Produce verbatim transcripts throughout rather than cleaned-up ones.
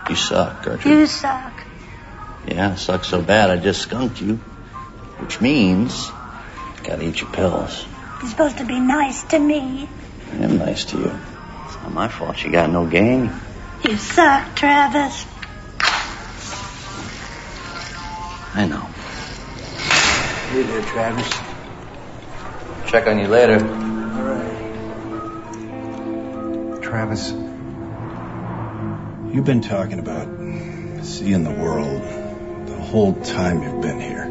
You suck, Gertrude. You suck. Yeah, suck so bad I just skunked you. Which means you gotta eat your pills. You're supposed to be nice to me. I am nice to you. It's not my fault you got no game. You suck, Travis. I know. Hey there, Travis. Check on you later. All right. Travis, you've been talking about seeing the world the whole time you've been here.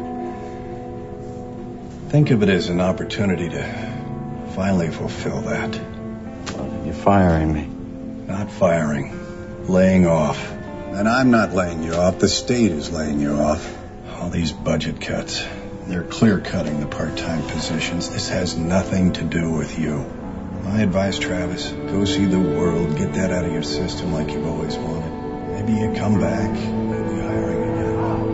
Think of it as an opportunity to finally fulfill that. Well, you're firing me. Not firing, laying off. And I'm not laying you off. The state is laying you off. All these budget cuts. They're clear-cutting the part-time positions. This has nothing to do with you. My advice, Travis, go see the world. Get that out of your system like you've always wanted. Maybe you come back. You'll be hiring again.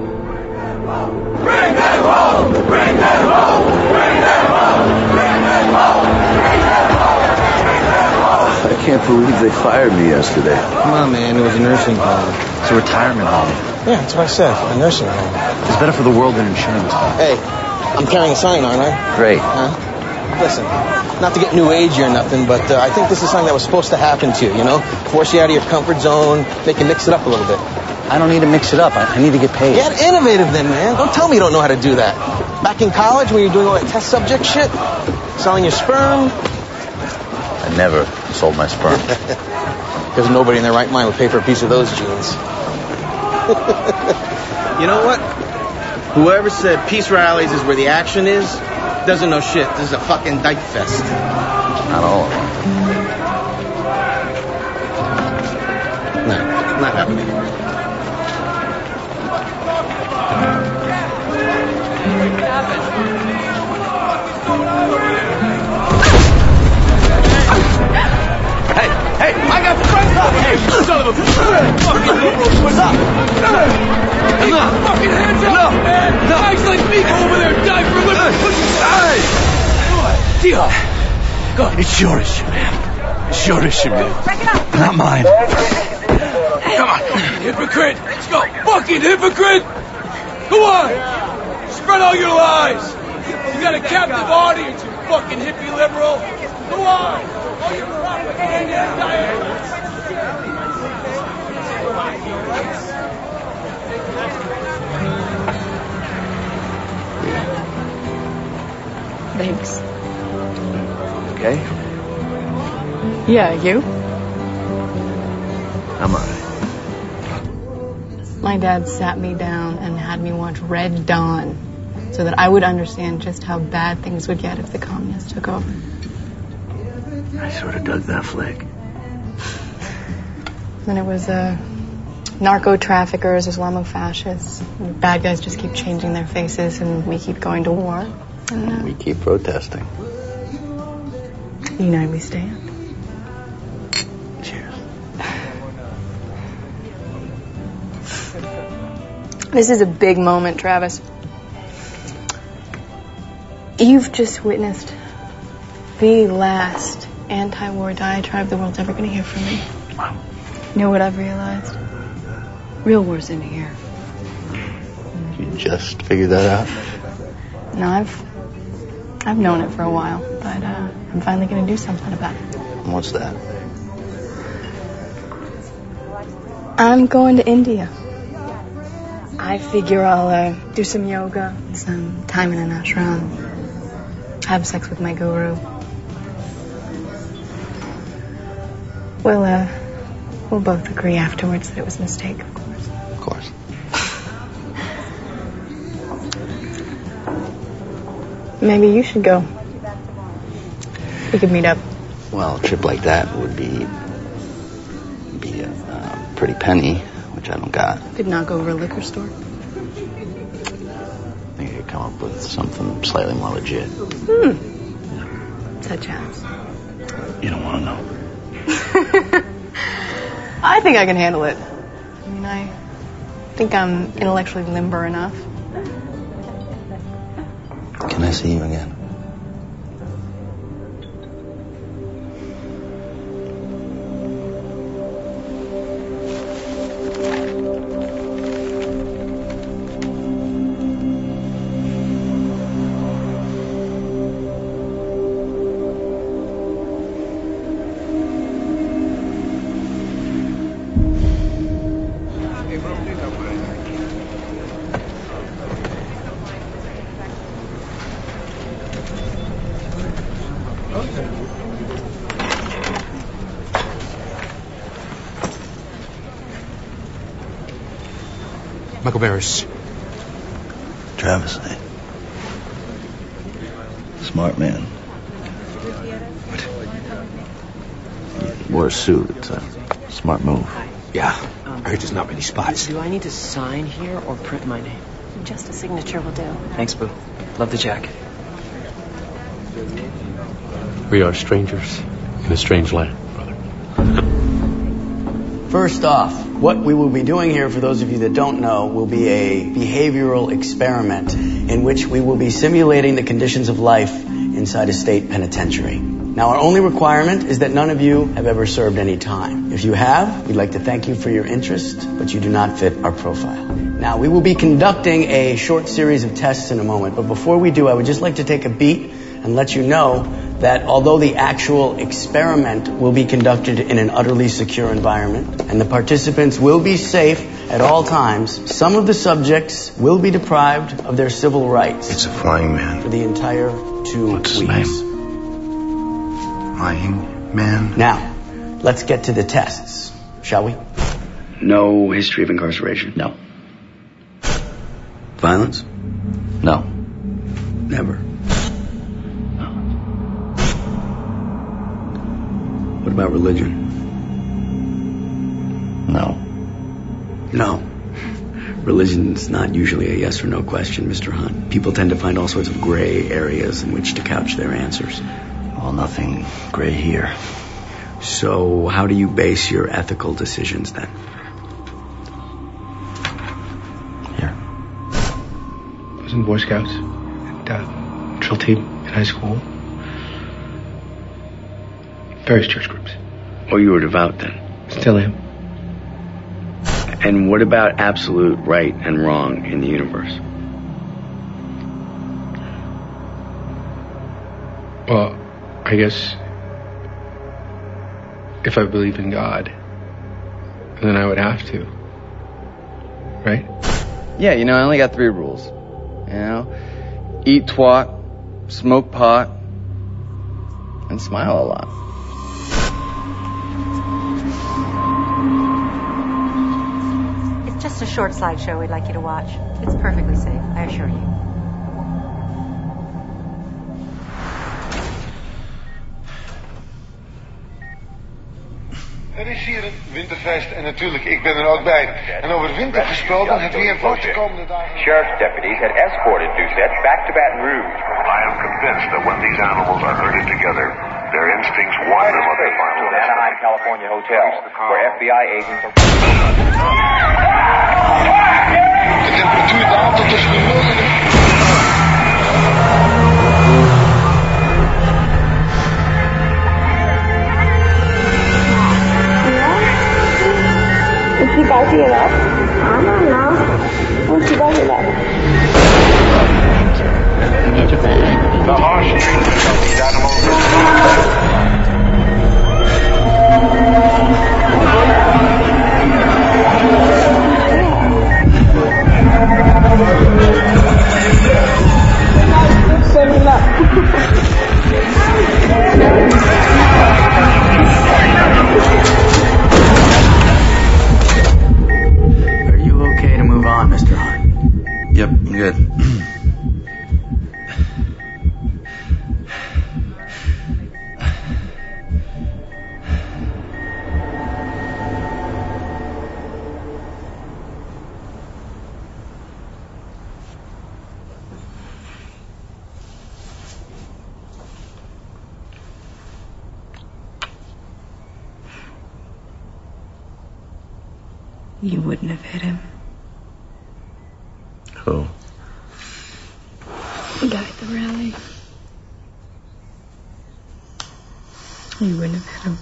Bring them home! Bring them home! Bring them home! Bring them home! Bring them home! Bring them home! I can't believe they fired me yesterday. Come on, man. It was a nursing home. It's a retirement home. Yeah, that's what I said. A nursing home. It's better for the world than insurance. Hey, I'm carrying a sign, aren't I? Great. Huh? Listen, not to get new agey or nothing, but uh, I think this is something that was supposed to happen to you, you know? Force you out of your comfort zone, make you mix it up a little bit. I don't need to mix it up. I, I need to get paid. Get innovative then, man. Don't tell me you don't know how to do that. Back in college when you were doing all that test subject shit, selling your sperm. I never sold my sperm. Because nobody in their right mind would pay for a piece of those jeans. You know what? Whoever said peace rallies is where the action is doesn't know shit. This is a fucking dyke fest. Not all of them. No, not happening. Hey, hey, I got friends out here, you son of a fucking liberal. What's up? Keep your fucking hands up, no, man. No. Guys like me go over there and die for liberty. Hey! T-Hawk, go on. It's your issue, man. It's your issue, man. Not mine. Come on, hypocrite. Let's go. Fucking hypocrite. Go on. Spread all your lies. You got a captive audience, you fucking hippie liberal. Go on. All your propaganda and diet. Thanks. Okay? Yeah, you? I'm alright. My dad sat me down and had me watch Red Dawn so that I would understand just how bad things would get if the communists took over. I sort of dug that flick. Then it was uh, narco-traffickers, Islamo-fascists. Bad guys just keep changing their faces and we keep going to war. And, uh, We keep protesting. United we stand. Cheers. This is a big moment, Travis. You've just witnessed the last anti-war diatribe the world's ever going to hear from me. Wow. You know what I've realized? Real war's in here. You just figured that out? No, I've I've known it for a while, but uh, I'm finally going to do something about it. And what's that? I'm going to India. I figure I'll uh, do some yoga, some time in an ashram, have sex with my guru. We'll, uh, we'll both agree afterwards that it was a mistake, of course. Of course. Maybe you should go. We could meet up. Well, a trip like that would be be a uh, pretty penny, which I don't got. Could knock over a liquor store. I think I could come up with something slightly more legit. Hmm. Such as? You don't want to know. I think I can handle it. I mean, I think I'm intellectually limber enough. Can I see you again? Michael Barris. Travis, eh? Smart man. He wore a suit. It's a smart move. Yeah. I heard there's not many spots. Do I need to sign here or print my name? Just a signature will do. Thanks, Boo. Love the jacket. We are strangers in a strange land, brother. First off, what we will be doing here, for those of you that don't know, will be a behavioral experiment in which we will be simulating the conditions of life inside a state penitentiary. Now, our only requirement is that none of you have ever served any time. If you have, we'd like to thank you for your interest, but you do not fit our profile. Now, we will be conducting a short series of tests in a moment, but before we do, I would just like to take a beat and let you know that although the actual experiment will be conducted in an utterly secure environment and the participants will be safe at all times, some of the subjects will be deprived of their civil rights. It's a flying man. For the entire two What's weeks. his name? Flying man. Now, let's get to the tests, shall we? No history of incarceration? No. Violence? No. Never. What about religion? No. No. Religion's not usually a yes or no question, Mister Hunt. People tend to find all sorts of gray areas in which to couch their answers. Well, nothing gray here. So how do you base your ethical decisions then? Here. I was in Boy Scouts and uh, drill team in high school. Various church groups. Oh, you were devout then? Still am. And what about absolute right and wrong in the universe? Well, I guess if I believe in God, then I would have to. Right? Yeah, you know, I only got three rules. You know, eat twat, smoke pot, and smile a lot. It's just a short slideshow we'd like you to watch. It's perfectly safe, I assure you. Er is hier een winterfeest en natuurlijk, ik ben er ook bij. En over winter gesproken, het weer wordt de komende dagen... Sheriff's deputies had escorted Doucette back to Baton Rouge. I am convinced that when these animals are herded together, their instincts warn them of their final to an Anaheim, California hotel, where F B I agents are... De temperatuur daalt tot tussen de nul en de... Is she biting it up? I don't know. What's she biting it up? The harsh treatment of these animals Send him up. Okay to move on, Mister Hunt? Yep, I'm good. You wouldn't have hit him. Who? The guy at the rally. You wouldn't have hit him.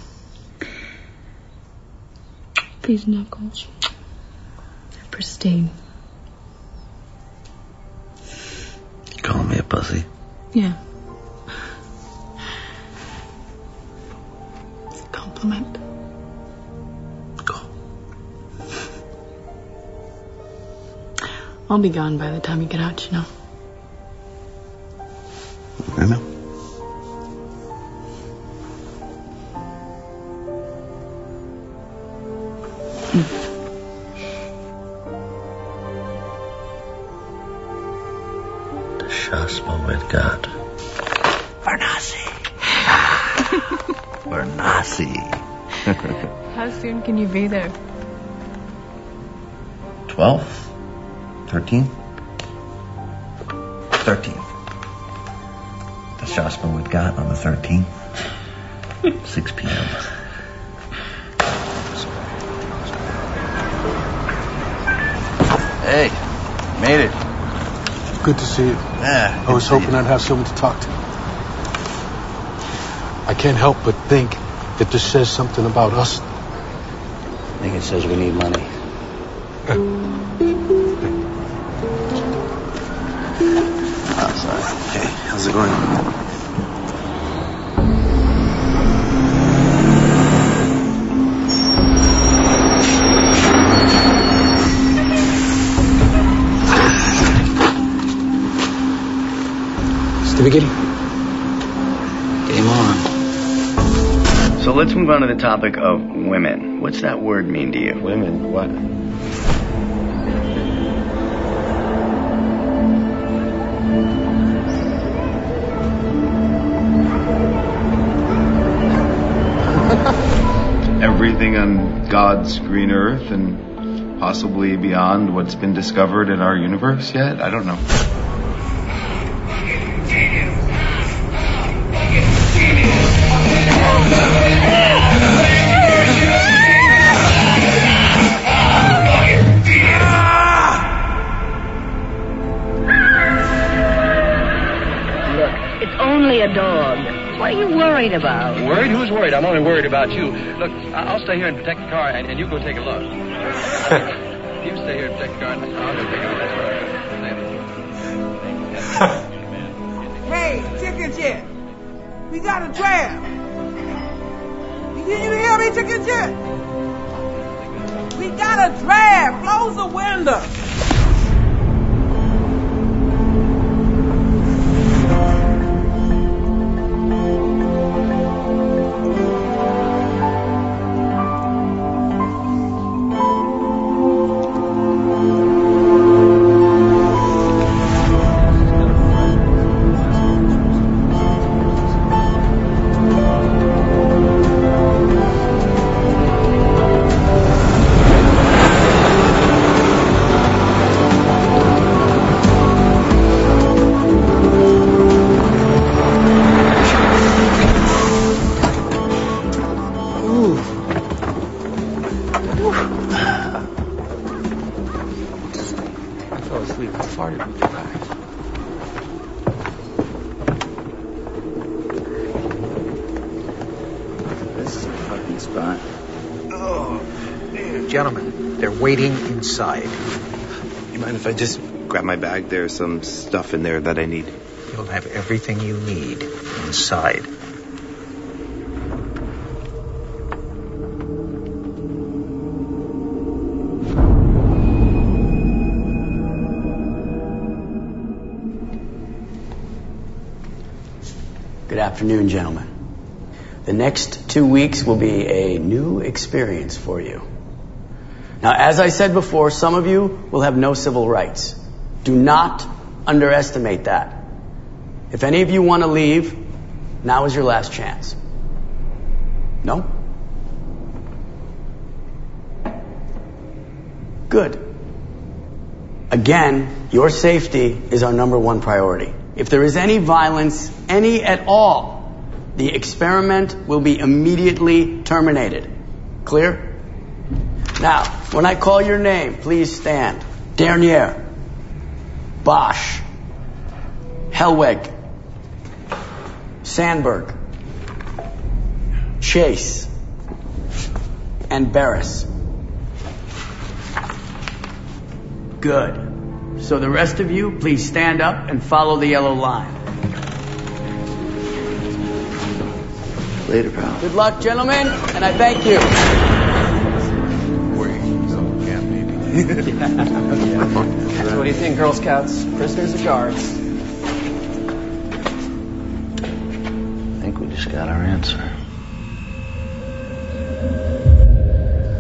These knuckles. They're pristine. You calling me a pussy? Yeah. It's a compliment. I'll be gone by the time you get out, you know. I know. Shaspa Widgat. Varanasi. Varanasi. How soon can you be there? twelfth? thirteenth? thirteenth. The Shaspa Widgat on the thirteenth. six p.m. Hey, made it. Good to see you. Yeah. I was hoping I'd have someone to talk to. I can't help but think that this says something about us. I think it says we need money. Oh, sorry. Hey, how's it going? Begin. Game on. So let's move on to the topic of women. What's that word mean to you? Women? What? Everything on God's green earth and possibly beyond what's been discovered in our universe yet? I don't know. A dog. What are you worried about? Worried? Who's worried? I'm only worried about you. Look, I'll stay here and protect the car, and, and you go take a look. You stay here and protect the car, and I'll go take a look. Hey, Chicken Jet. We got a draft. You, you hear me, Chicken Jet? We got a draft. Close the window. Waiting inside. You mind if I just grab my bag? There's some stuff in there that I need. You'll have everything you need inside. Good afternoon, gentlemen. The next two weeks will be a new experience for you. Now, as I said before, some of you will have no civil rights. Do not underestimate that. If any of you want to leave, now is your last chance. No? Good. Again, your safety is our number one priority. If there is any violence, any at all, the experiment will be immediately terminated. Clear? Now, when I call your name, please stand. Dernier, Bosch, Helweg, Sandberg, Chase, and Barris. Good. So the rest of you, please stand up and follow the yellow line. Later, pal. Good luck, gentlemen, and I thank you. What do you think, Girl Scouts? Prisoners or guards? I think we just got our answer.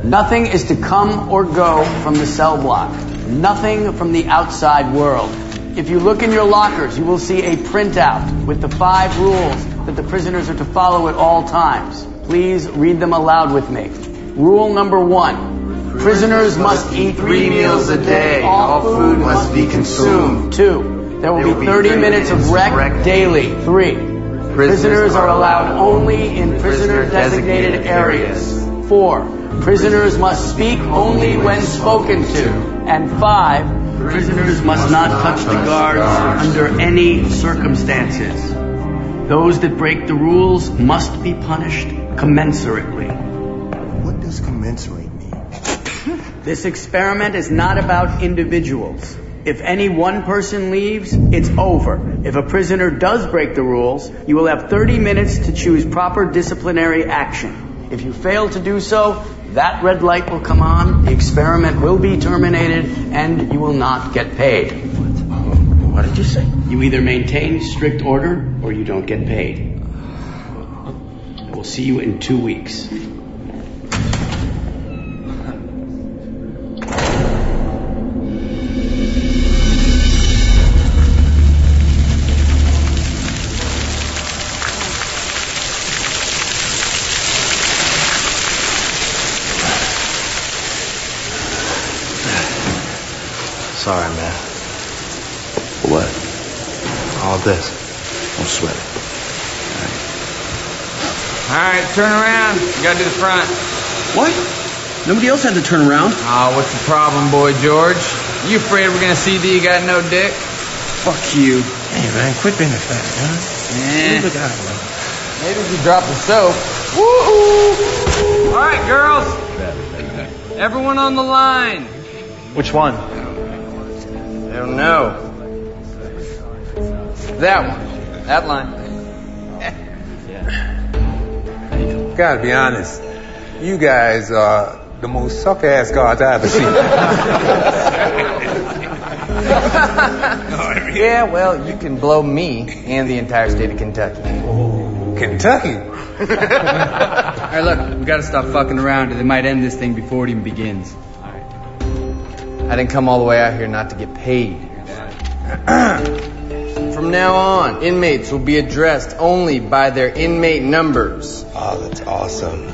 Nothing is to come or go from the cell block. Nothing from the outside world. If you look in your lockers, you will see a printout with the five rules that the prisoners are to follow at all times. Please read them aloud with me. Rule number one. Prisoners must eat three meals a day. All food must be consumed. Two. There will be thirty minutes of rec daily. Three. Prisoners are allowed only in prisoner-designated areas. Four. Prisoners must speak only when spoken to. And five. Prisoners must not touch the guards under any circumstances. Those that break the rules must be punished commensurately. What does commensurate mean? This experiment is not about individuals. If any one person leaves, it's over. If a prisoner does break the rules, you will have thirty minutes to choose proper disciplinary action. If you fail to do so, that red light will come on, the experiment will be terminated, and you will not get paid. What did you say? You either maintain strict order, or you don't get paid. I will see you in two weeks. Sorry, man. What? All this. Don't sweat it. All right, turn around. You gotta do the front. What? Nobody else had to turn around. Oh, what's the problem, Boy George? You afraid we're gonna see that you got no dick? Fuck you. Hey, man, quit being a fat, huh? Eh. Look at that, Maybe if you drop the soap. Woo! All right, girls. Everyone on the line. Which one? I don't know. That one. That line. Gotta be honest. You guys are the most suck-ass guards I ever seen. Yeah, well, you can blow me and the entire state of Kentucky. Oh, Kentucky? All right, look, we gotta stop fucking around or they might end this thing before it even begins. I didn't come all the way out here not to get paid. From now on, inmates will be addressed only by their inmate numbers. Oh, that's awesome.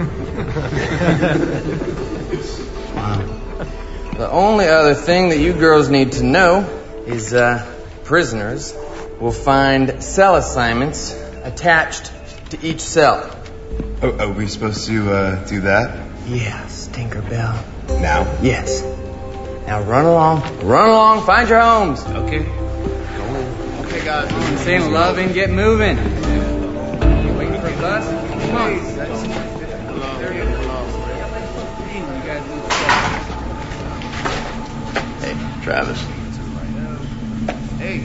The only other thing that you girls need to know is uh, prisoners will find cell assignments attached to each cell. Oh, are we supposed to uh, do that? Yes, Tinkerbell. Now? Yes. Now run along, run along, find your homes. Okay. Okay, guys. Saying love and get moving. You waiting for a bus? Come on. Hey, Travis. Hey.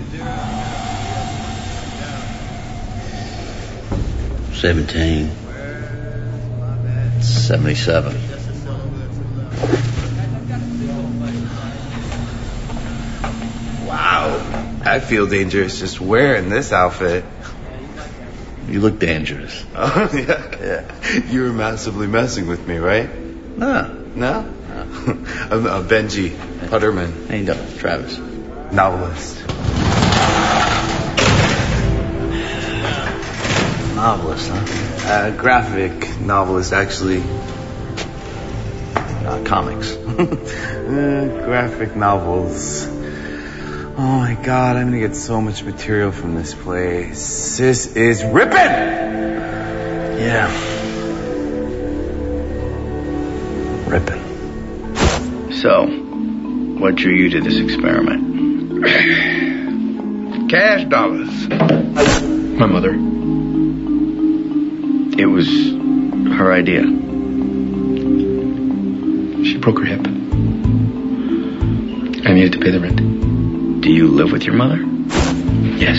Seventeen. Seventy-seven. Wow. I feel dangerous just wearing this outfit. You look dangerous. Oh, yeah. Yeah. You were massively messing with me, right? No. No? I'm uh, Benji Putterman. How you doing, Travis? Novelist. Novelist, huh? Uh, graphic novelist, actually. Uh, comics. uh, graphic novels. Oh my god, I'm gonna get so much material from this place. This is ripping! Yeah. Ripping. So, what drew you to this experiment? Cash dollars. My mother. It was her idea. She broke her hip. I needed to pay the rent. Do you live with your mother? Yes.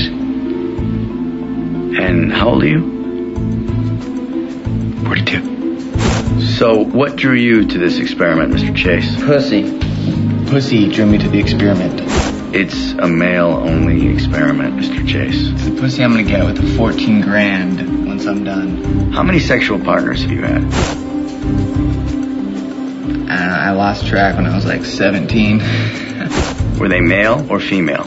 And how old are you? forty-two. So, what drew you to this experiment, Mister Chase? Pussy. Pussy drew me to the experiment. It's a male-only experiment, Mister Chase. It's the pussy I'm gonna get with the fourteen grand once I'm done. How many sexual partners have you had? Uh, I lost track when I was like seventeen. Were they male or female?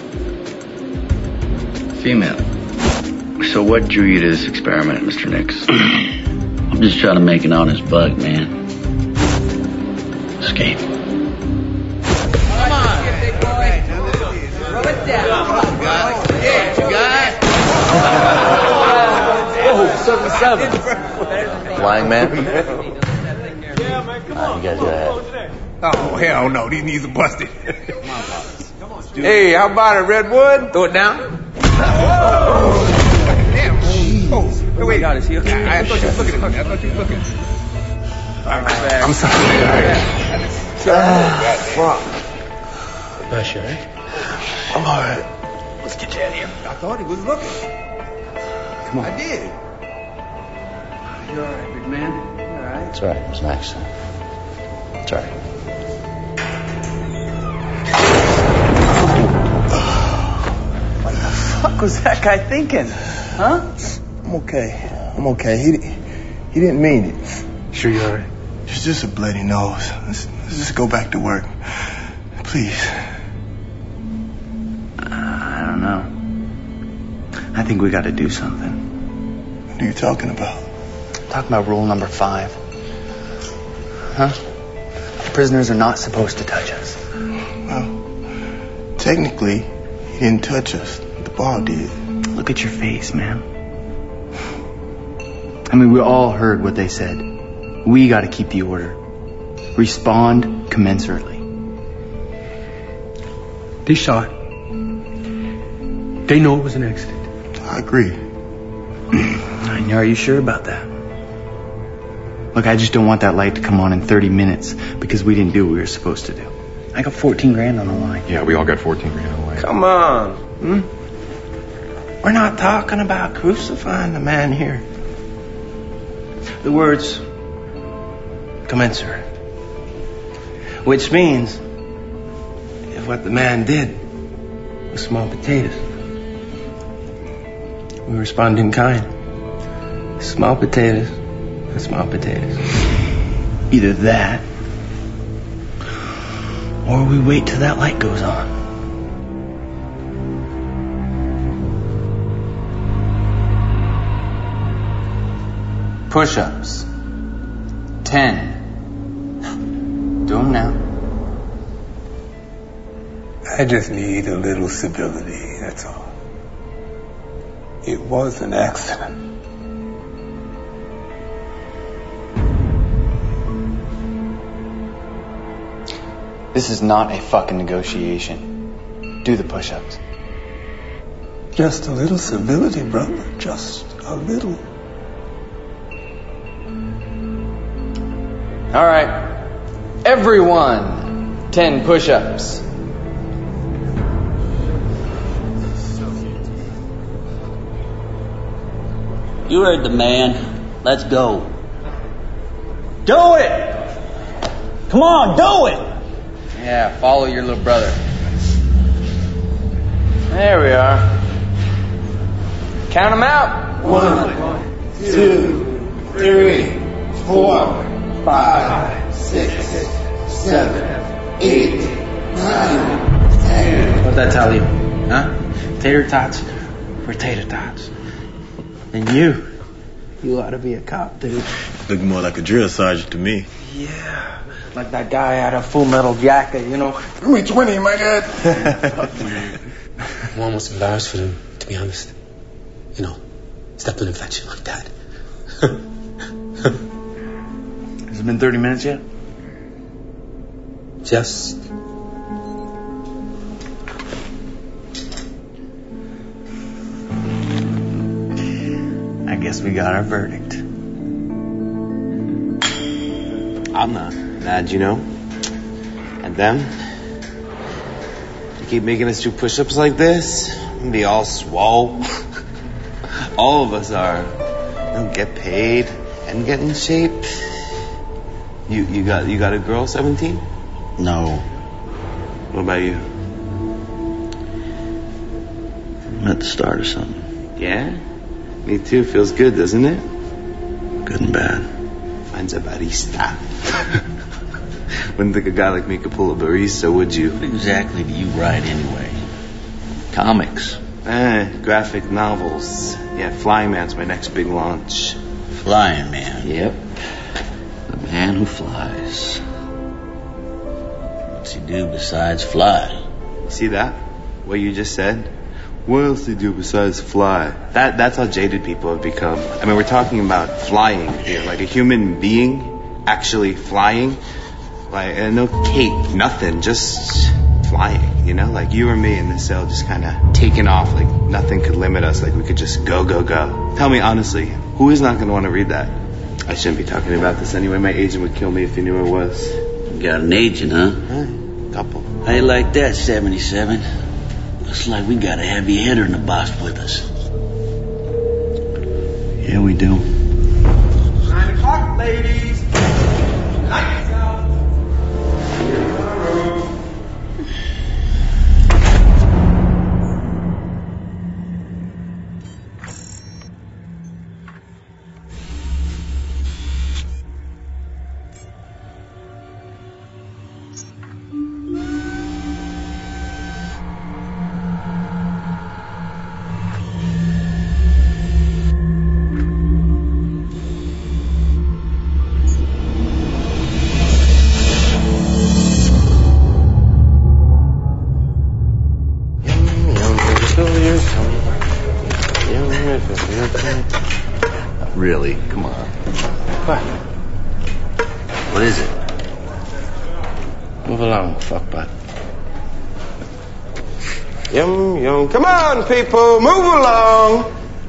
Female. So what drew you to this experiment, Mister Nix? I'm just trying to make an honest buck, man. Escape. Come on, big boy. Throw it down. Come on, guys. Yeah, you guys. Oh, seven seven. Flying man. Yeah, man, come on. You guys go ahead. Oh, hell no. These knees are busted. Hey, how about it, Redwood? Throw it down. Oh, damn. Oh, hey, wait. God, is he okay? I, I thought you was looking at me. I thought you was looking. Right, I'm sorry. Ah, fuck. Nice, right? I'm alright. Let's get you out of here. I thought he was looking. Come on. I did. You alright, big man? You alright? That's right. It was an accident. That's right. What the fuck was that guy thinking? Huh? I'm okay. I'm okay. He he didn't mean it. Sure you alright? It's just a bloody nose. Let's, let's just go back to work. Please. Uh, I don't know. I think we got to do something. What are you talking about? I'm talking about rule number five. Huh? Prisoners are not supposed to touch us. Well, technically, he didn't touch us. The ball did. Look at your face, man. I mean, we all heard what they said. We got to keep the order. Respond commensurately. They saw it. They know it was an accident. I agree. And are you sure about that? Look, I just don't want that light to come on in thirty minutes because we didn't do what we were supposed to do. I got fourteen grand on the line. Yeah, we all got fourteen grand on the line. Come on. Hmm? We're not talking about crucifying the man here. The words commensurate. Which means, if what the man did was small potatoes, we respond in kind. Small potatoes and small potatoes. Either that, or we wait till that light goes on. Push-ups. Ten. Do them now. I just need a little civility, that's all. It was an accident. This is not a fucking negotiation. Do the push-ups. Just a little civility, brother. Just a little. All right. Everyone, ten push-ups. You heard the man. Let's go. Do it! Come on, do it! Yeah, follow your little brother. There we are. Count them out. One, two, three, four, five, six, seven, eight, nine, ten. What'd that tell you? Huh? Tater tots for tater tots. And you, you ought to be a cop, dude. Look more like a drill sergeant to me. Yeah, like that guy had a Full Metal Jacket, you know. Give me twenty, my dad. I'm almost embarrassed for them, to be honest. You know, step an infection like that. Has it been thirty minutes yet? Just. I guess we got our verdict. I'm not mad, you know. And them, they keep making us do push-ups like this. I'm gonna be all swole. All of us are. Don't get paid and get in shape. You you got you got a girl, seventeen? No. What about you? I'm at the start of something. Yeah? Me too. Feels good, doesn't it? Good and bad. Finds a barista. Wouldn't think a guy like me could pull a barista, would you? What exactly do you write anyway? Comics? Eh, graphic novels. Yeah, Flying Man's my next big launch. Flying Man? Yep. The man who flies. What's he do besides fly? See that? What you just said? What else do you do besides fly? That That's how jaded people have become. I mean, we're talking about flying here, like a human being actually flying. Like, and no cape, nothing, just flying, you know? Like you or me in the cell just kind of taking off, like nothing could limit us, like we could just go, go, go. Tell me honestly, who is not going to want to read that? I shouldn't be talking about this anyway. My agent would kill me if he knew I was. You got an agent, huh? Huh? Couple. How you like that, seventy-seven? Looks like we got a heavy hitter in the box with us. Yeah, we do. Nine o'clock, ladies. Lights out. Really? Come on. What? What is it? Move along, fuck butt. Yum, yum. Come on, people, move along.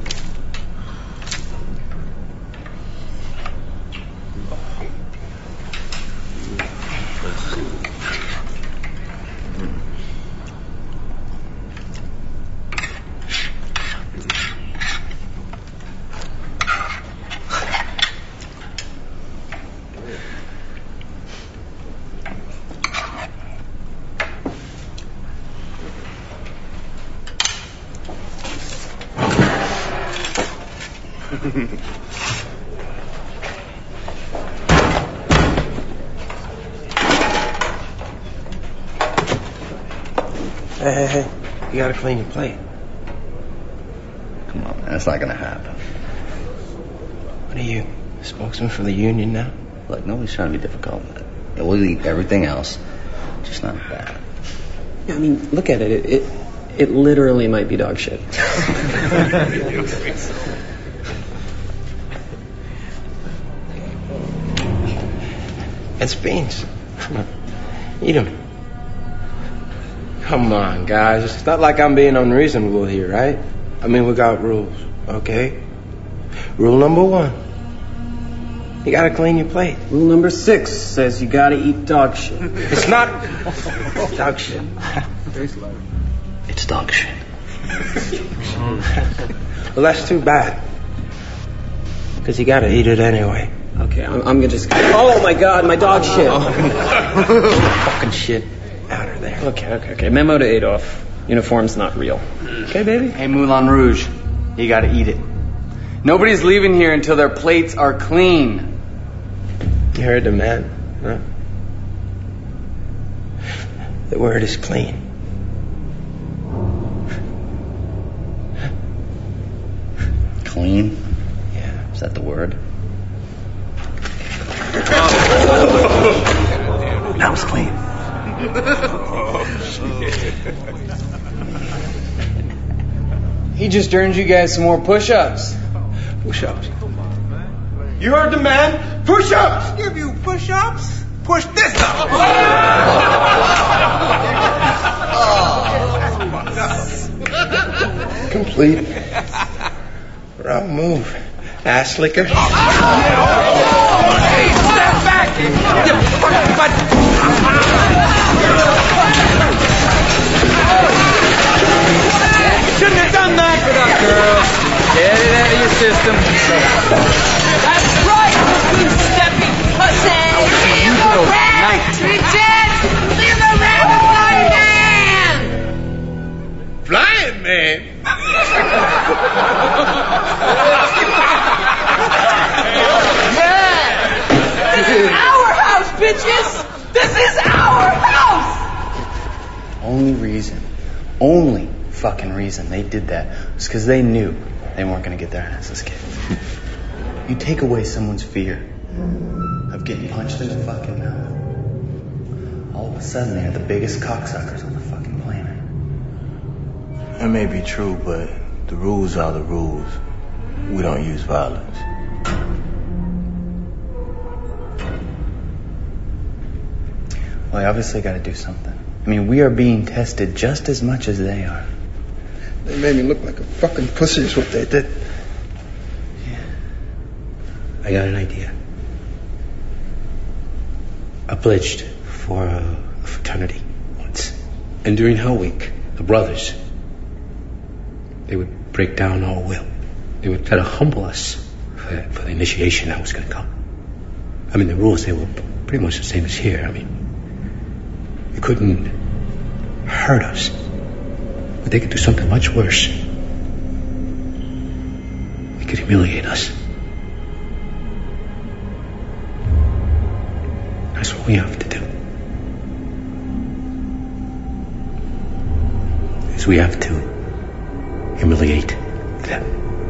Hey, hey, hey. You gotta clean your plate. Come on, man. That's not gonna happen. What are you, spokesman for the union now? Look, nobody's trying to be difficult. We'll eat everything else, just not that. Yeah, I mean, look at it. It, it, it literally might be dog shit. It's beans. Eat them. Come on, guys. It's not like I'm being unreasonable here, right? I mean, we got rules, okay? Rule number one. You gotta clean your plate. Rule number six says you gotta eat dog shit. It's not dog shit. It's dog shit. Well, that's too bad. Because you gotta eat it anyway. Okay, I'm, I'm gonna just... Oh, my God, my dog shit. Fucking shit. Out of there. Okay, okay, okay. Memo to Adolf. Uniform's not real. Okay, baby? Hey, Moulin Rouge. You gotta eat it. Nobody's leaving here until their plates are clean. You heard the man, huh? The word is clean. Clean? Yeah. Is that the word? That was clean. He just earned you guys some more push-ups. Push-ups. You heard the man? Push-ups. Give you push-ups? Push this up. Complete. Wrong move. Ass licker. Hey, step back! You fucking butt! Shouldn't have done that. Get up, girls. Get it out of your system. That's right, you stepping pussy! You go night. Richard! Leave the rat flying man! Flying man? Yeah! This is our house, bitches! only reason, only fucking reason they did that was because they knew they weren't going to get their asses kicked. You take away someone's fear of getting punched in the fucking mouth, all of a sudden they are the biggest cocksuckers on the fucking planet. That may be true, but the rules are the rules. We don't use violence. Well, you obviously got to do something. I mean, we are being tested just as much as they are. They made me look like a fucking pussy is what they did. Yeah. I got an idea. I pledged for a, a fraternity once. And during Hell Week, the brothers, they would break down our will. They would try to humble us for, for the initiation that was going to come. I mean, the rules, they were pretty much the same as here. I mean, they couldn't hurt us, but they could do something much worse. They could humiliate us. That's what we have to do. Is we have to humiliate them.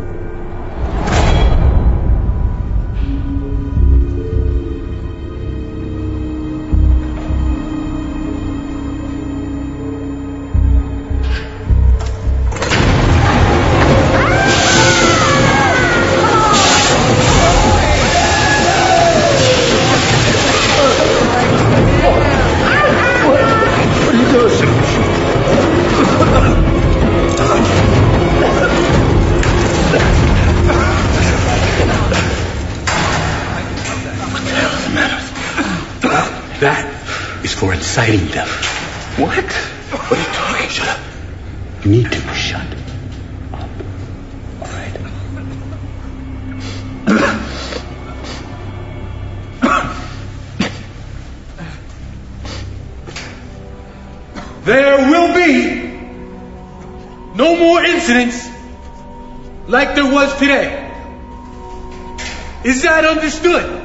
Inciting them. What? What are you talking? Shut up. You need to shut up. All right. There will be no more incidents like there was today. Is that understood?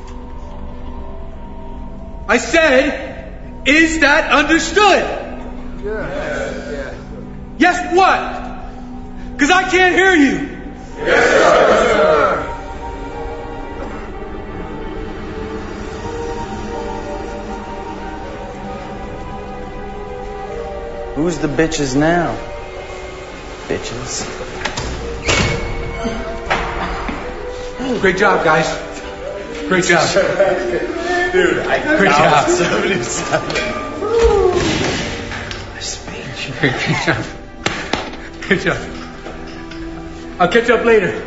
I said, is that understood? Yes. Yes, what? Because I can't hear you. Yes, sir. Who's the bitches now? Bitches. Great job, guys. Great job. Dude, I Great job. seventy-seven. Great job. Good job. I'll catch up later.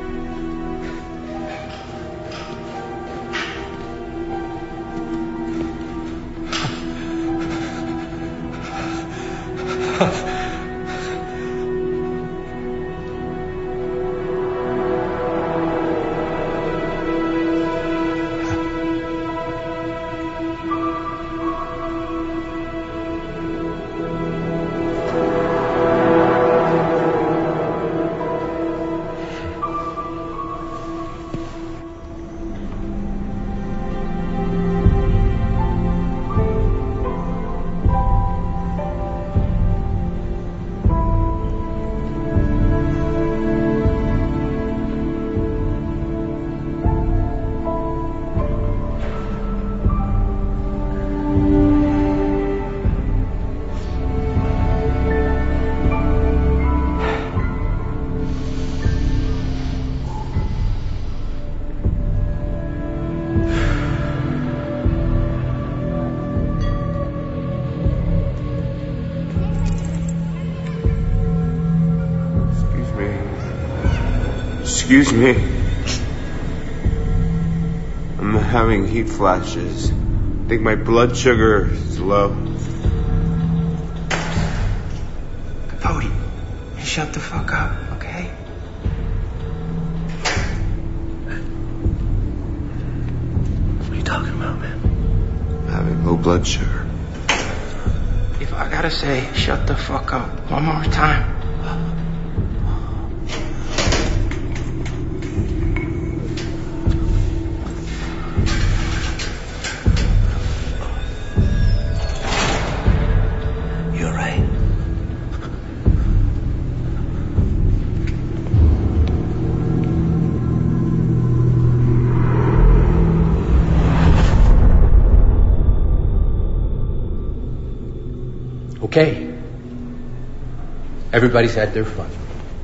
Excuse me. I'm having heat flashes. I think my blood sugar is low. Capote, shut the fuck up, okay? What are you talking about, man? I'm having low blood sugar. If I gotta say, shut the fuck up one more time. Okay? Everybody's had their fun.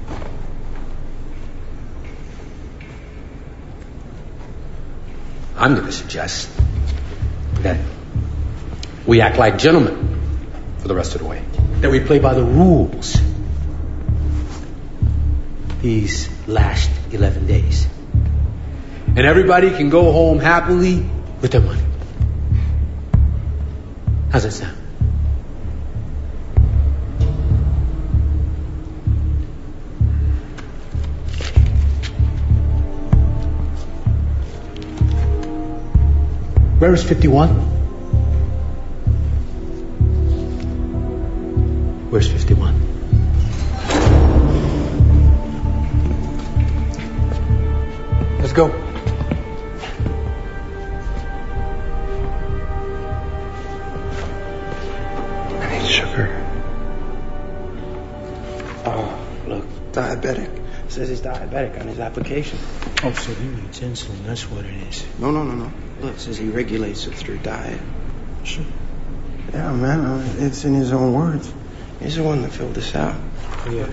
I'm going to suggest that we act like gentlemen for the rest of the way. That we play by the rules these last eleven days. And everybody can go home happily with their money. How's that sound? Where is fifty-one? Where's fifty-one? Let's go. I need sugar. Oh, look, diabetic. Says he's diabetic on his application. Oh, so he needs insulin. That's what it is. No, no, no, no. Look, it says he regulates it through diet. Sure. Yeah, man, uh, it's in his own words. He's the one that filled this out. Yeah.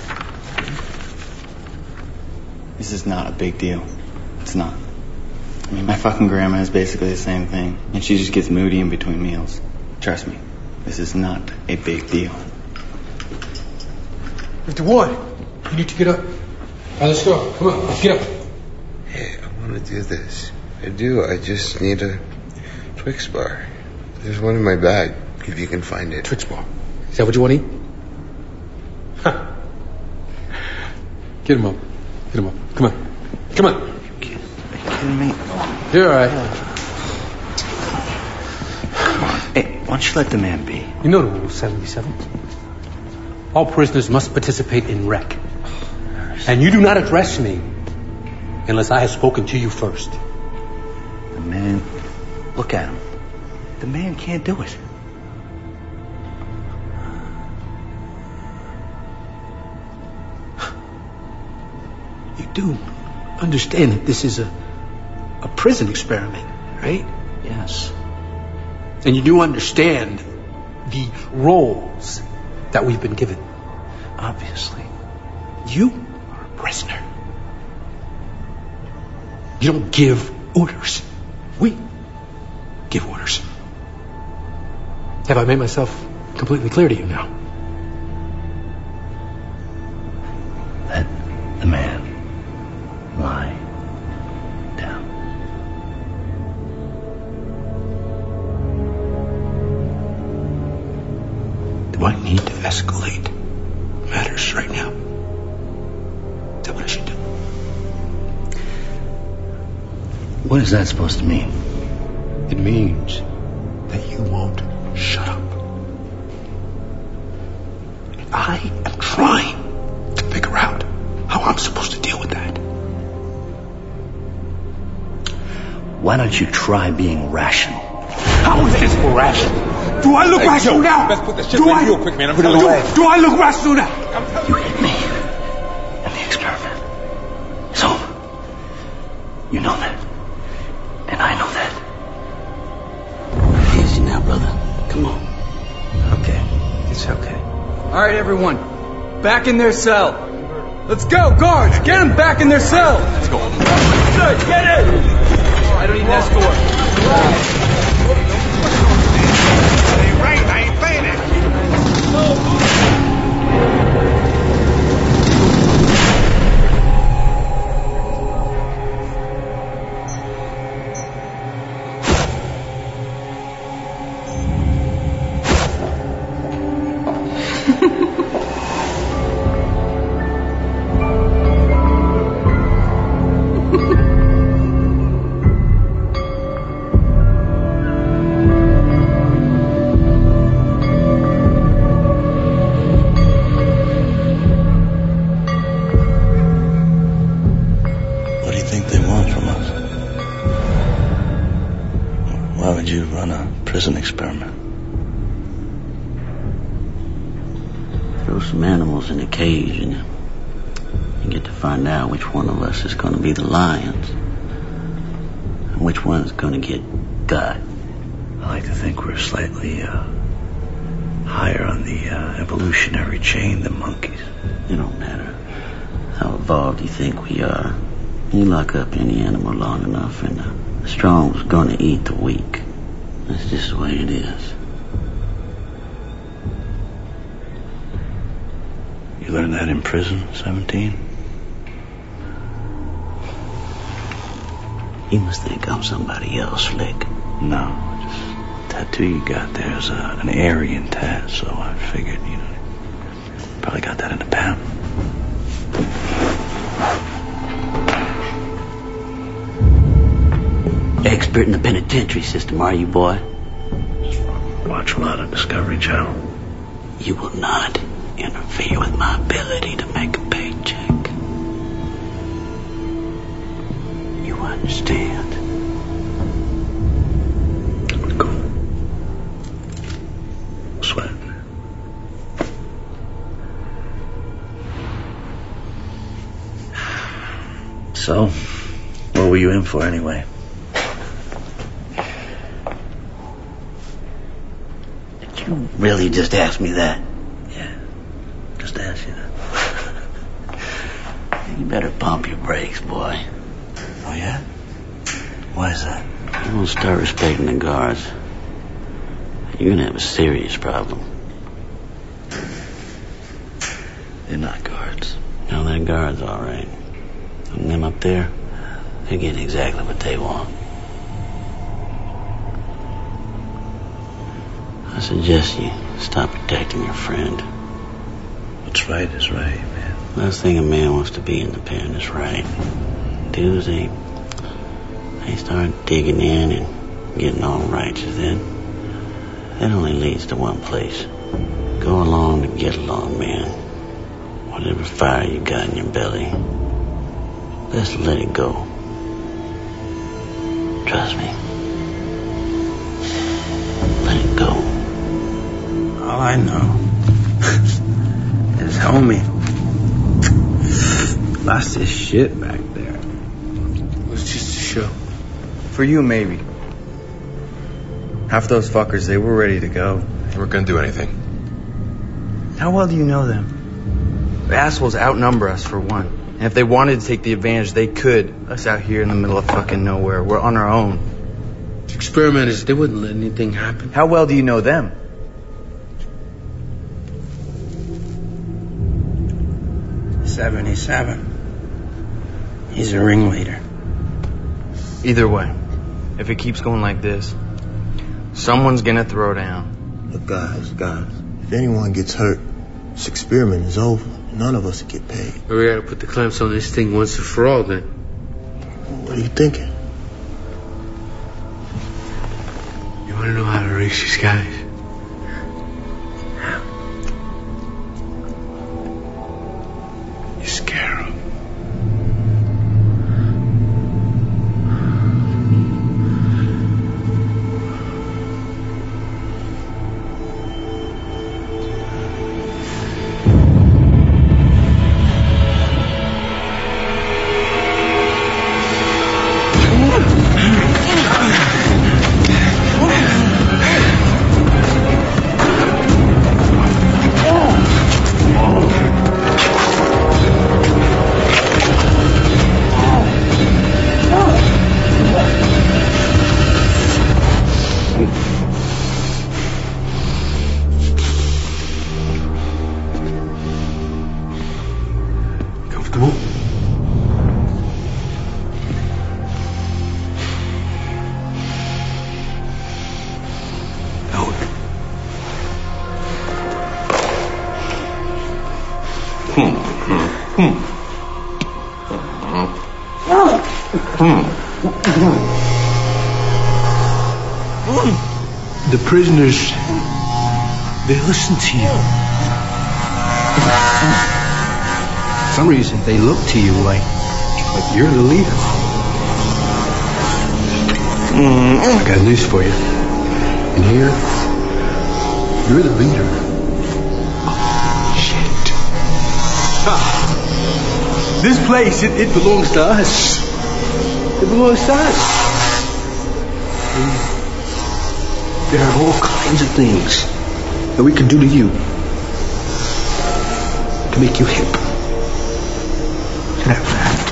This is not a big deal. It's not. I mean, my fucking grandma is basically the same thing, and she just gets moody in between meals. Trust me, this is not a big deal. fifty-one, you need to get up. All right, let's go. Come on, let's get up. Hey, I want to do this. I do. I just need a Twix bar. There's one in my bag, if you can find it. Twix bar. Is that what you want to eat? Huh. Get him up. Get him up. Come on. Come on. Are you kidding me? You're all right. Come on. Hey, why don't you let the man be? You know the rule seventy-seven. All prisoners must participate in rec. And you do not address me unless I have spoken to you first. The man, look at him. The man can't do it. You do understand that this is a, a prison experiment, right? Yes. And you do understand the roles that we've been given. Obviously. You are a prisoner. You don't give orders. We give orders. Have I made myself completely clear to you now? Let the man lie down. Do I need to escalate matters right now? Is that what I should do? What is that supposed to mean? It means that you won't shut up. And I am trying to figure out how I'm supposed to deal with that. Why don't you try being rational? How is this rational? Do I look Hey, rational Joe, now? let's put this shit do in I, real quick, man. I'm do, telling you. do, do I look rational now? You hit me in the experiment. So, you know that. And I know that. Easy now, brother. Come on. Okay. It's okay. All right, everyone. Back in their cell. Let's go, guards. Get them back in their cell. Let's go. Good, get in. I don't need an escort. That ain't right. I ain't playing it. What do you think they want from us? Why would you run a prison experiment? Throw some animals in a cage and you get to find out which one of us is going to be the lions and which one's going to get got. I like to think we're slightly uh, higher on the uh, evolutionary chain than monkeys. It don't matter how evolved you think we are. You lock up any animal long enough and the strong's gonna eat the weak. That's just the way it is. You learned that in prison, seventeen? You must think I'm somebody else, Slick. No, just tattoo you got there is a, an Aryan tat, so I figured, you know, probably got that in the pen. Expert in the penitentiary system, are you, boy? Watch a lot of Discovery Channel. You will not interfere with my ability to make a paycheck. You understand? Cool. Sweat. So, what were you in for anyway? Did you really just ask me that? Yeah, just ask you that. You better pump your brakes, boy. Oh, yeah? Why is that? You won't start respecting the guards. You're gonna have a serious problem. They're not guards. No, they're guards, all right. And them up there, they're getting exactly what they want. I suggest you stop protecting your friend. What's right is right, man. Last thing a man wants to be in the pen is right. Dudes, they, they start digging in and getting all righteous, then that only leads to one place. Go along to get along, man. Whatever fire you got in your belly, let's let it go. Trust me. Let it go. All I know is homie lost his shit back there. It was just a show. For you, maybe. Half those fuckers, they were ready to go. They weren't gonna do anything. How well do you know them? The assholes outnumber us, for one. And if they wanted to take the advantage, they could. Us out here in the middle of fucking nowhere. We're on our own. The experimenters, they wouldn't let anything happen. How well do you know them? seventy-seven. He's a ringleader. Either way, if it keeps going like this, someone's gonna throw down. Look, guys, guys, if anyone gets hurt, this experiment is over. None of us will get paid. Well, we gotta put the clamps on this thing once and for all, then. What are you thinking? You wanna know how to race these guys? You scare them. The prisoners, they listen to you. For some reason, they look to you like, like you're the leader. I got news for you. In here, you're the leader. Oh, shit. Ah, this place, it, it belongs to us. It belongs to us. There are all kinds of things that we can do to you to make you hip to that fact.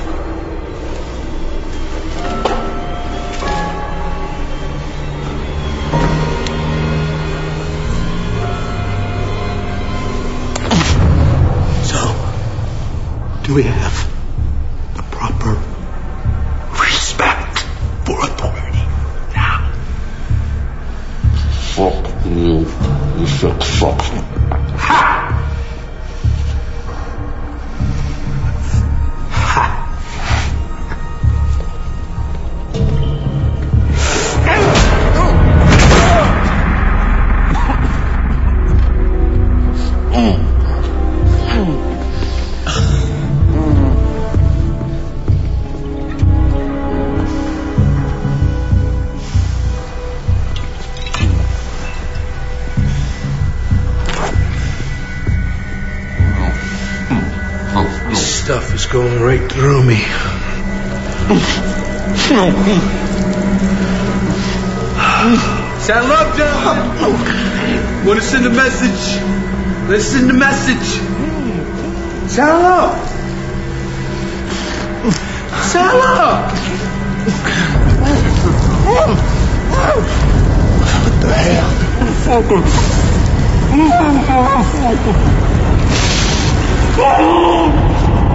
So, do we have the proper respect for authority now? Fuck you. You should fuck. Ha! Stuff is going right through me. Saddle up, gentlemen. Want to send a message? Let's send a message. Saddle up. Saddle up. What the hell?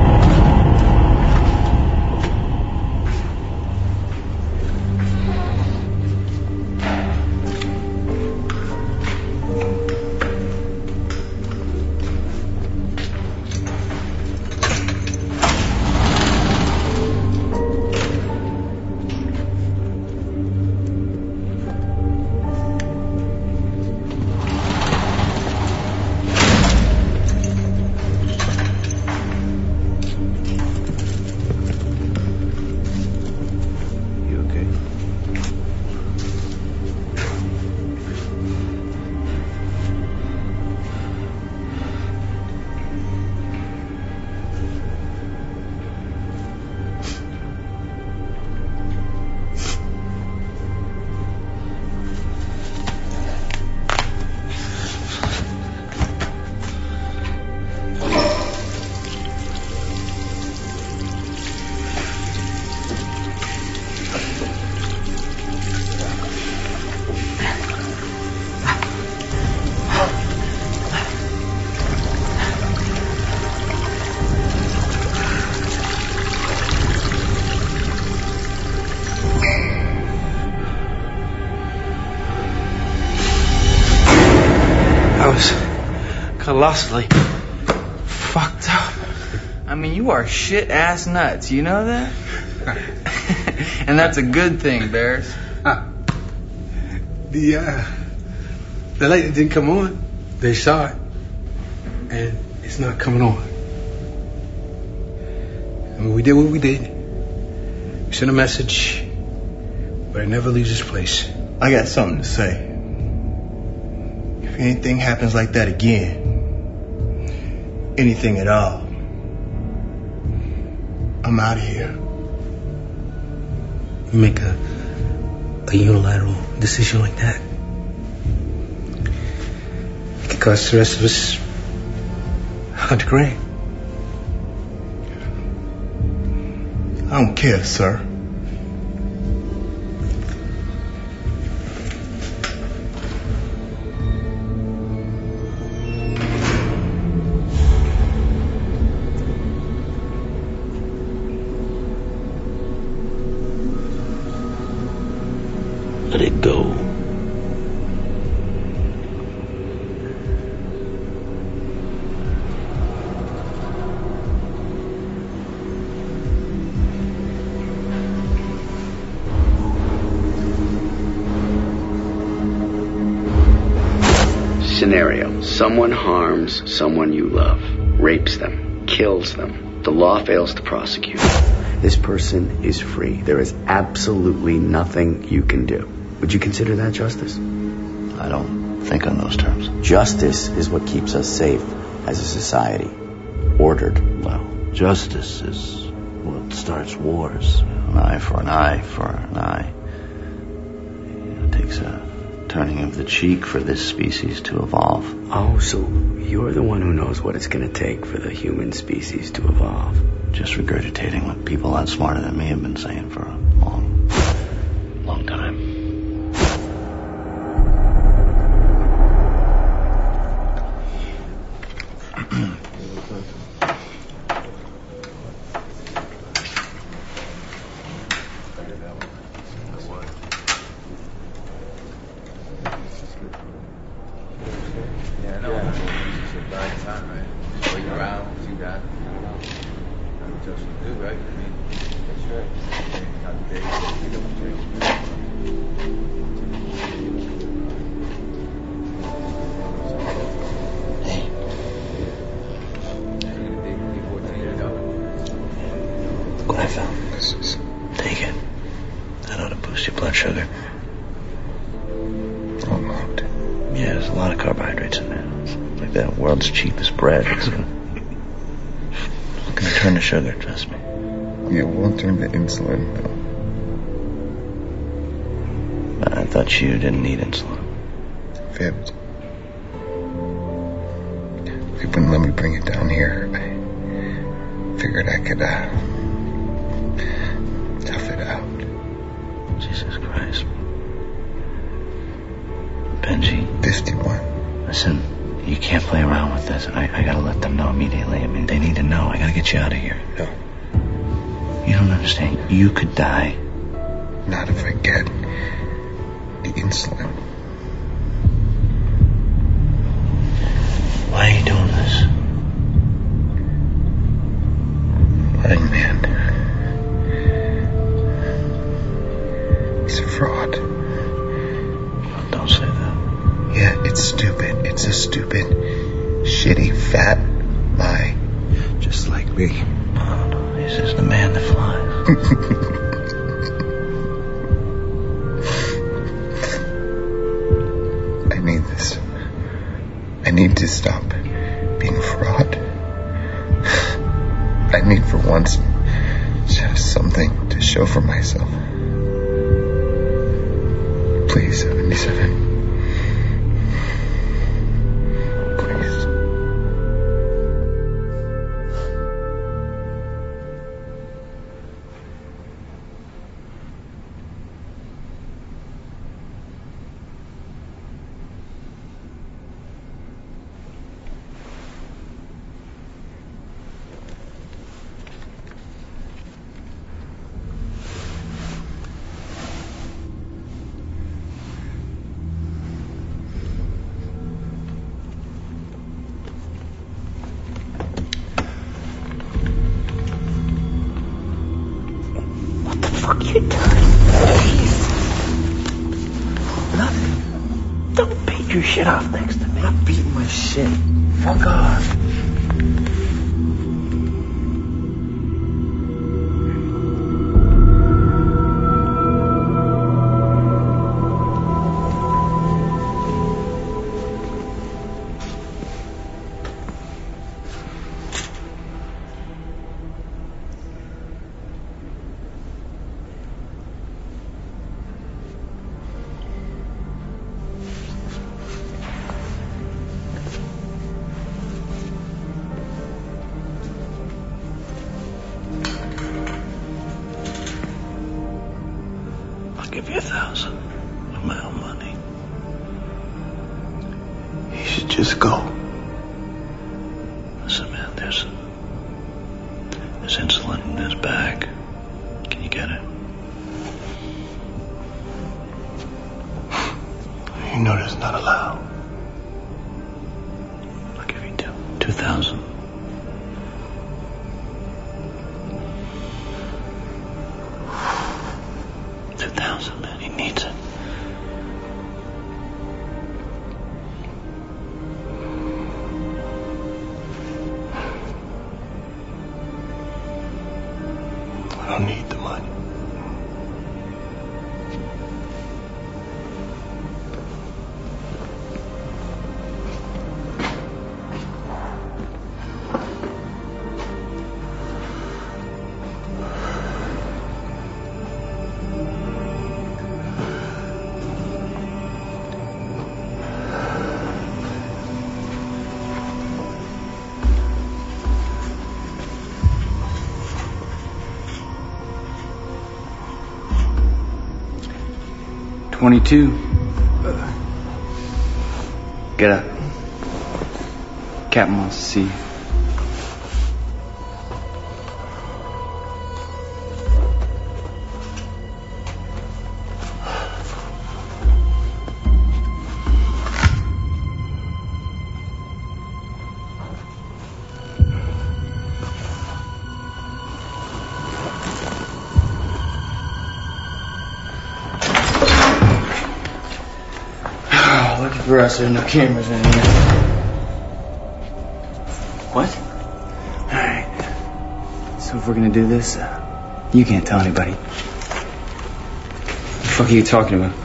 Colossally fucked up. I mean, you are shit ass nuts. You know that? And that's a good thing, Bears. Uh, the uh, the light didn't come on. They saw it, and it's not coming on. I mean, we did what we did. We sent a message, but it never leaves this place. I got something to say. If anything happens like that again, anything at all, I'm out of here. You make a a unilateral decision like that, it could cost the rest of us a hundred grand. I don't care, sir. Let it go. Scenario. Someone harms someone you love, rapes them, kills them. The law fails to prosecute. This person is free. There is absolutely nothing you can do. Would you consider that justice? I don't think on those terms. Justice is what keeps us safe as a society. Ordered. Well, justice is what starts wars. An eye for an eye for an eye. It takes a turning of the cheek for this species to evolve. Oh, so you're the one who knows what it's going to take for the human species to evolve. Just regurgitating what people a lot smarter than me have been saying for a long, long time. What I found. Take it. That ought to boost your blood sugar. Almost. Yeah, there's a lot of carbohydrates in there. It's like that world's cheapest bread. It's gonna, it's gonna turn to sugar, trust me. Yeah, it won't turn to insulin, though. I thought you didn't need insulin. Fibbed. They wouldn't let me bring it down here. I figured I could, uh, tough it out. Jesus Christ. Benji. fifty-one. Listen, you can't play around with this. I, I gotta let them know immediately. I mean, they need to know. I gotta get you out of here. No. You don't understand. You could die. Not if I get the insulin. Why are you doing this? Lying man. He's a fraud. Don't say that. Yeah, it's stupid. It's a stupid, shitty, fat lie. Just like me. Oh, no, he's just the man that flies. I need this. I need to stop being a fraud. I need for once just something to show for myself. Please, seventy-seven. Please. What the fuck are you doing? Nothing. Don't beat your shit off next to me. I'm not beating my shit. Fuck off. I'll give you a thousand of my own money. You should just go. Listen, man, there's there's insulin in this bag. Can you get it? You know that's not allowed. I'll give you two. Two thousand. Two thousand, man. He needs it. I don't need the money. twenty-two. Get up. Captain wants to see you. For us, there's no cameras in here. What? Alright. So if we're gonna do this, uh, you can't tell anybody. What the fuck are you talking about?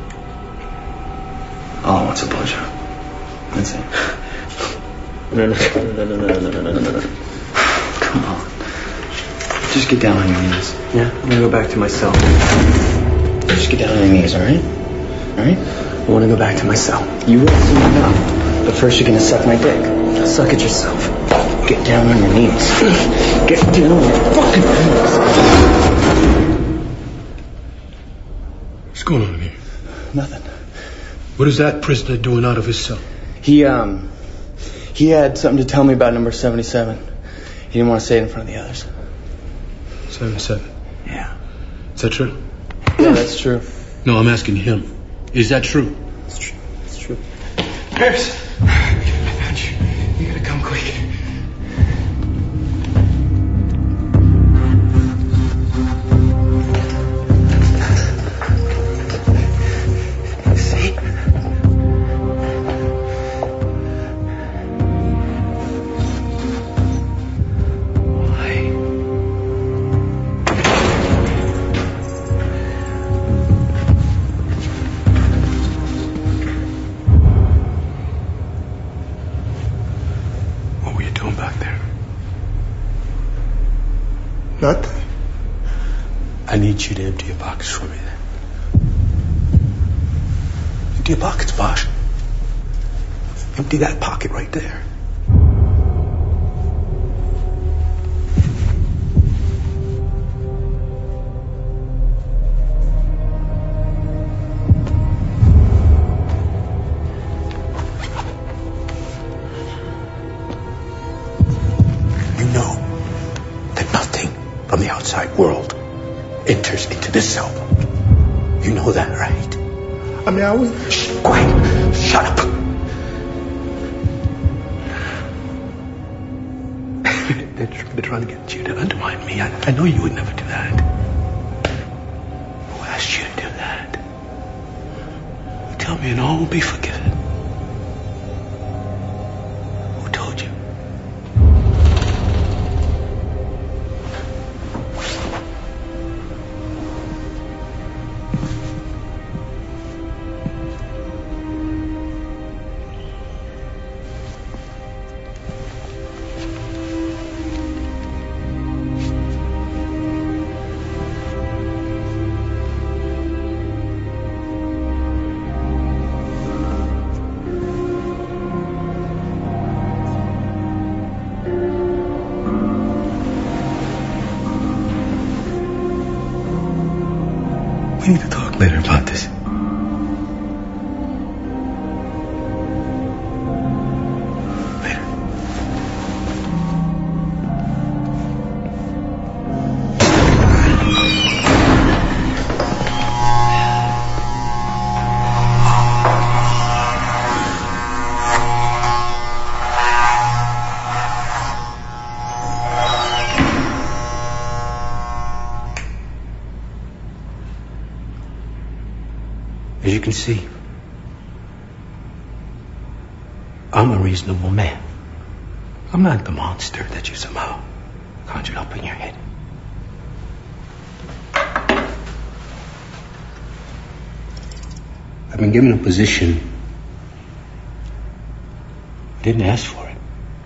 All I want's a blowjob. That's it. No, no, no, no, no, no, no, no, no. Come on. Just get down on your knees. Yeah? I'm gonna go back to my cell. Just get down on your knees, alright? Alright? I want to go back to my cell. You will soon enough. But first you're gonna suck my dick. Suck it yourself. Get down on your knees. Get down on your fucking knees. What's going on here? Nothing. What is that prisoner doing out of his cell? He, um... He had something to tell me about number seventy-seven. He didn't want to say it in front of the others. seventy-seven? Yeah. Is that true? Yeah, that's true. No, I'm asking him. Is that true? It's true. It's true. Paris! I found you. You gotta come quick. See? Nothing. I need you to empty your pockets for me then. Empty your pockets, Bosh. Empty that pocket right there. You know that nothing from the outside world enters into this cell. You know that, right? I mean, I was... Shh, quiet. Shut up. they're, they're trying to get you to undermine me. I, I know you would never do that. Who asked you to do that? You tell me and all will be forgiven. Who told you? We need to talk later about this. Later. As you can see, I'm a reasonable man. I'm not the monster that you somehow conjured up in your head. I've been given a position. I didn't ask for it.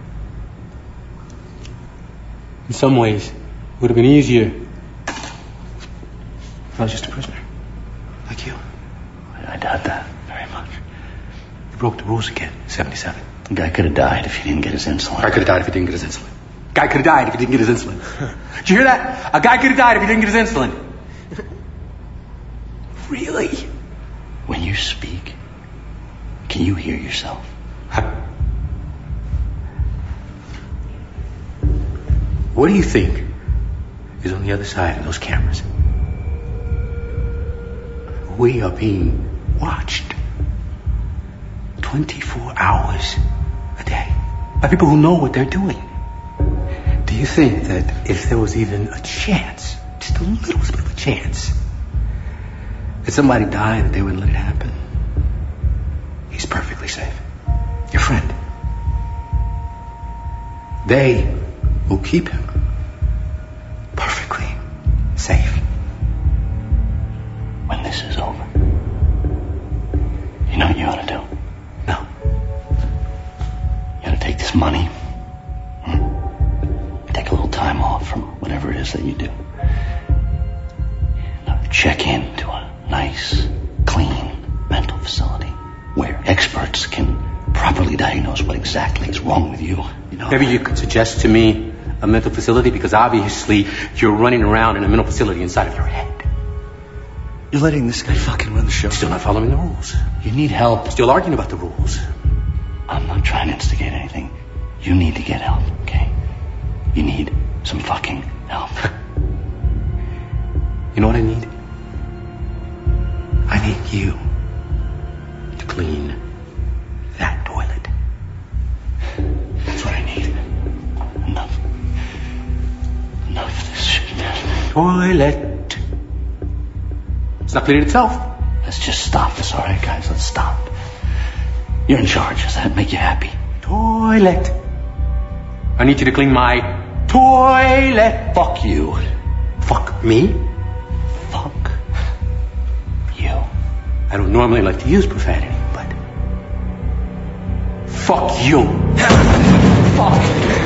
In some ways, it would have been easier if I was just a prisoner, like you. I doubt that very much. You broke the rules again, seventy-seven. The guy could have died if he didn't get his insulin. Guy could have died if he didn't get his insulin. Guy could have died if he didn't get his insulin. Did you hear that? A guy could have died if he didn't get his insulin. Really? you speak? Can you hear yourself? What do you think is on the other side of those cameras? We are being watched twenty-four hours a day by people who know what they're doing. Do you think that if there was even a chance, just a little bit of a chance, that somebody died, that they wouldn't let it happen? He's perfectly safe. Your friend. They will keep him perfectly safe. When this is over, you know what you ought to do? No. You ought to take this money, hmm? take a little time off from whatever it is that you do, and check in to a nice, clean mental facility where experts can properly diagnose what exactly is wrong with you. You know, maybe you could suggest to me a mental facility, because obviously you're running around in a mental facility inside of your head. You're letting this guy fucking run the show. Still not following the rules. You need help. Still arguing about the rules. I'm not trying to instigate anything. You need to get help, okay? You need some fucking help. You know what I need? I need you to clean that toilet. That's what I need. Enough. Enough of this shit, man. Toilet. It's not cleaning itself. Let's just stop this, all right, guys? Let's stop. You're in charge. Does that make you happy? Toilet. I need you to clean my toilet. Fuck you. Fuck me? Fuck you. I don't normally like to use profanity, but fuck you. Fuck.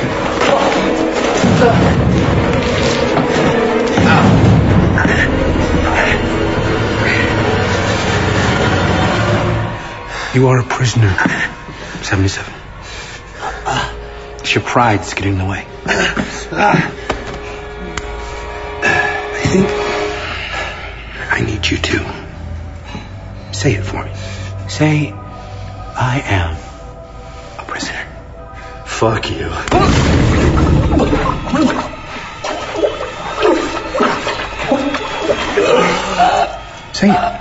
You are a prisoner. seventy-seven. It's your pride that's getting in the way. I think I need you to say it for me. Say, I am a prisoner. Fuck you. Say it.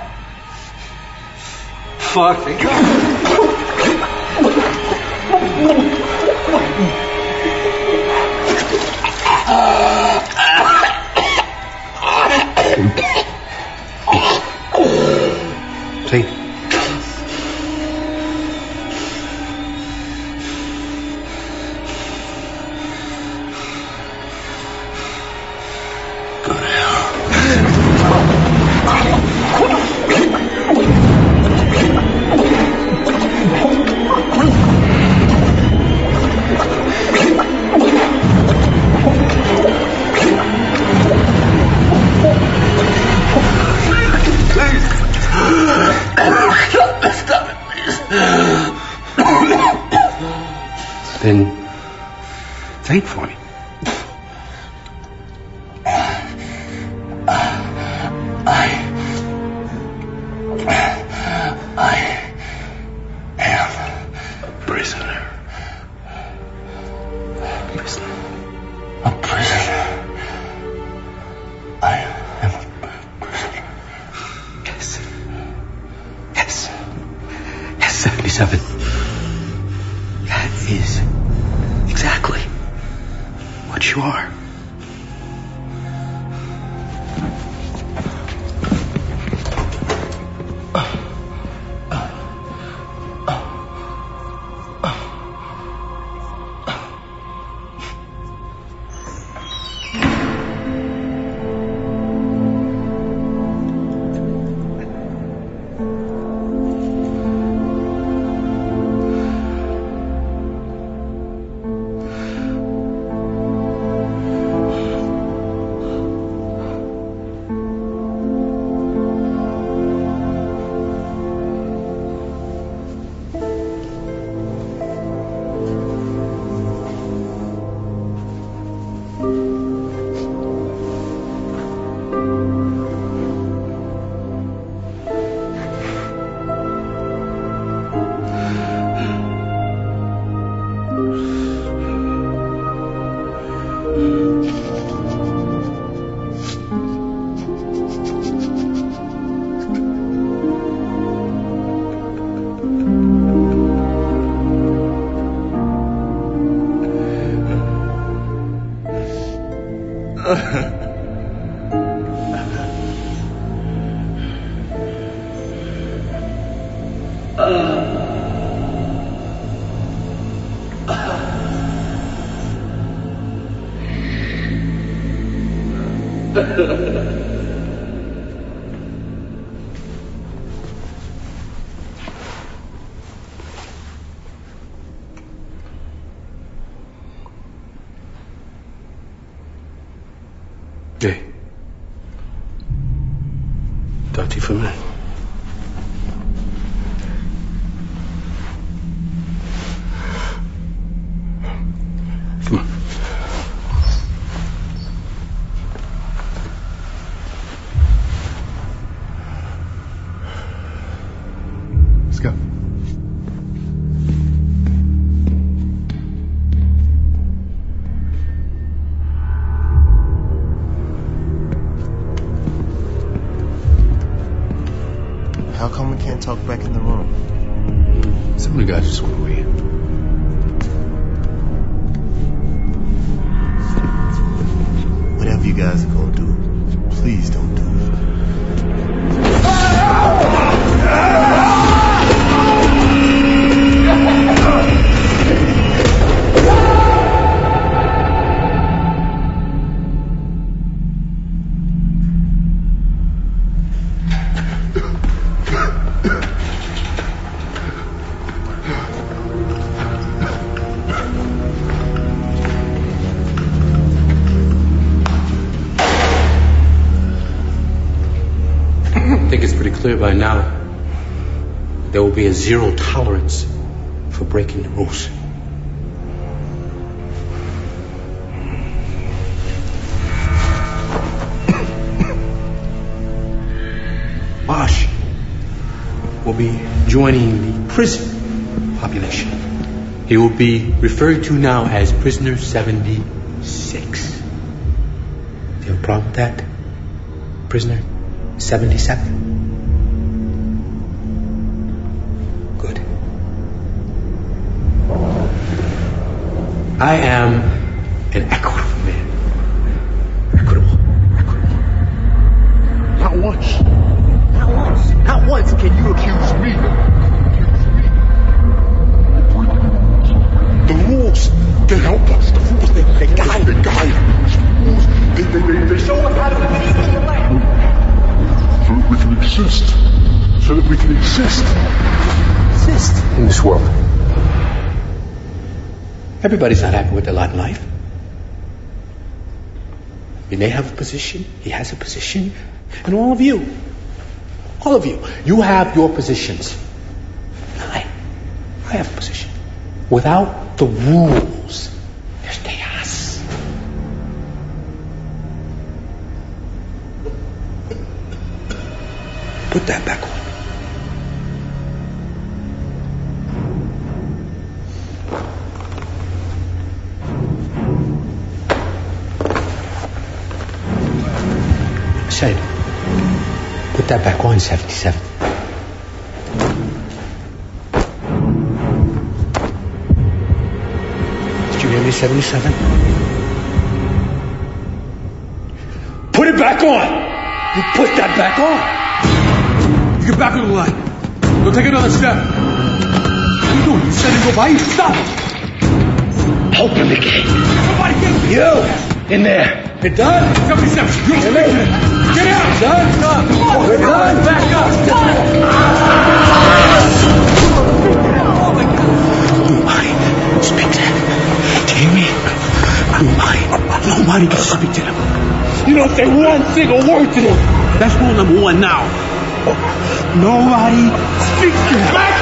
Fuck. Say it. Then say it for me. seventy-seven. That is exactly what you are. Hey. Talk to you for a minute. Come on. Let's go. How come we can't talk back in the room? Some of the guys just went away. Whatever you guys are gonna do, please don't do it. I think it's pretty clear by now there will be a zero tolerance for breaking the rules. Bosch will be joining the prison population. He will be referred to now as Prisoner seventy-six. Do you have a problem with that? Prisoner seventy-seven. Good. I am an equitable man. Equitable. Equitable. Not once. Not once. Not once can you accuse me. The rules, they help us. The rules, they, they guide, they guide. The rules, they, they, they, they show us how to live in the land. So that we can exist. So that we can exist. Exist in this world. Everybody's not happy with their lot in life. You may have a position, he has a position, and all of you, all of you, you have your positions. I, I have a position. Without the rules, there's chaos. Put that back on. I said, put that back on, seventy-seven. Did you hear me, seventy-seven? Put it back on! You put that back on! You get back on the line. Don't take another step. What are you doing? You said to go by you. Stop! Open the gate. Somebody get me. You! In there. You're done? seventy-seven. You're speaking. Get out! Done? Stop. We're done. Back up. Nobody speak to him. Do you hear me? Nobody. Nobody can speak to them. You don't say one single word to them. That's rule number one now. Nobody speaks to them. Back!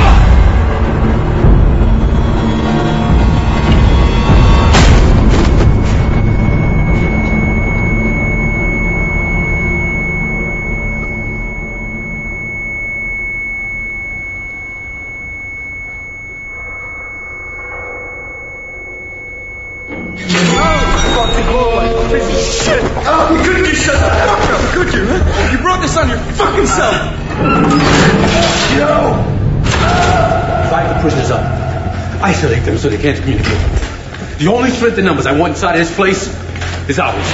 You brought this on your fucking self! Yo! Divide the prisoners up. Isolate them so they can't communicate. The only strength in numbers I want inside of this place is ours.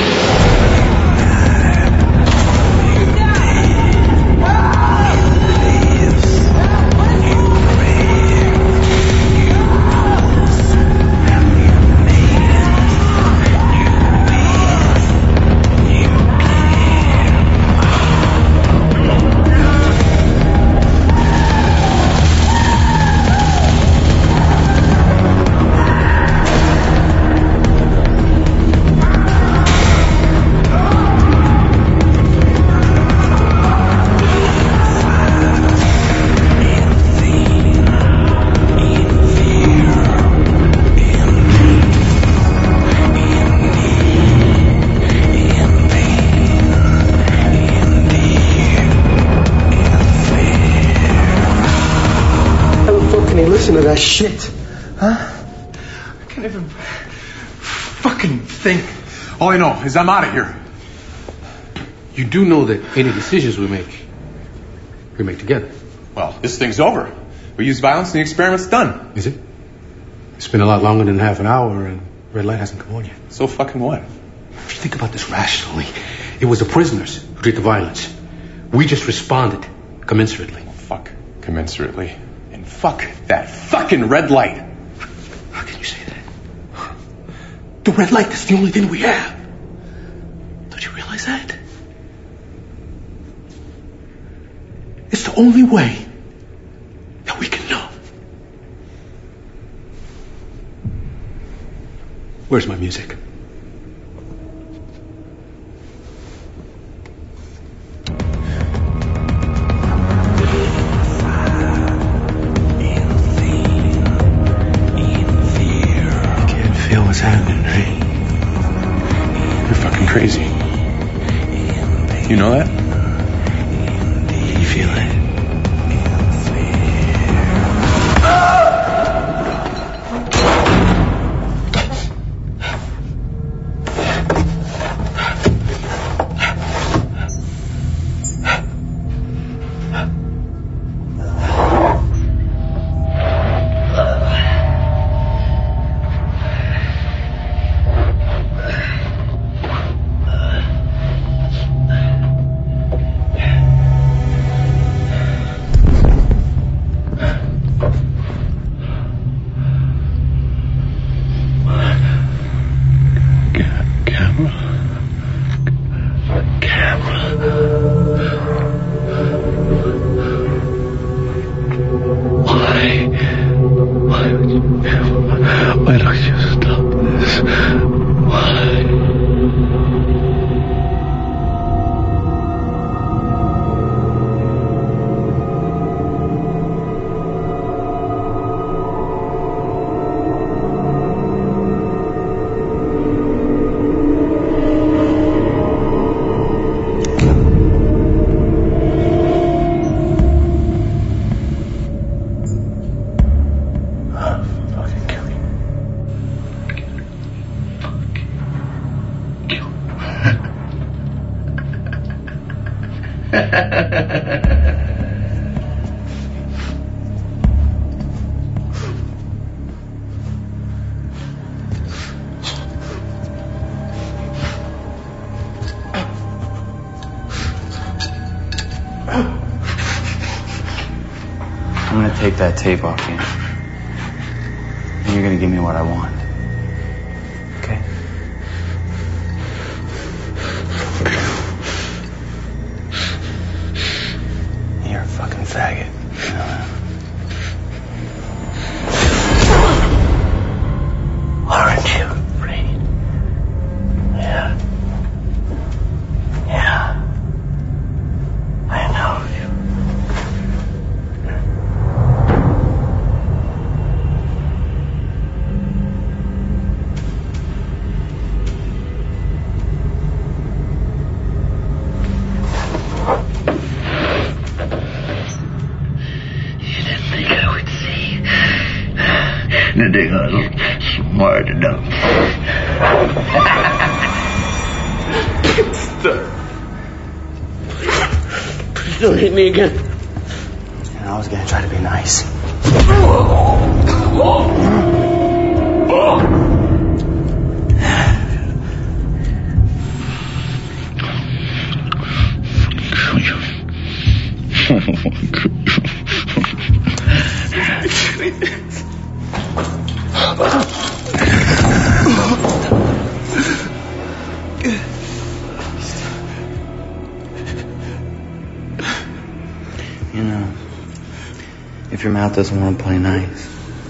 Listen to that shit, huh? I can't even fucking think. All I know is I'm out of here. You do know that any decisions we make, we make together. Well, this thing's over. We use violence and the experiment's done. Is it? It's been a lot longer than half an hour and red light hasn't come on yet. So fucking what? If you think about this rationally, it was the prisoners who did the violence. We just responded commensurately. Well, fuck commensurately. And fuck that fucking red light. How can you say that? The red light is the only thing we have. Don't you realize that? It's the only way that we can know. Where's my music? What's happening, right? You're fucking crazy. You know that? Can you feel it? I'm gonna take that tape off you. And you're gonna give me what I want. Okay? You're a fucking faggot. You know that? Aren't you, Reed? Yeah. Yeah. I know you. You think I look smart enough? Please don't hit me again. And I was gonna try to be nice. You know, if your mouth doesn't want to play nice,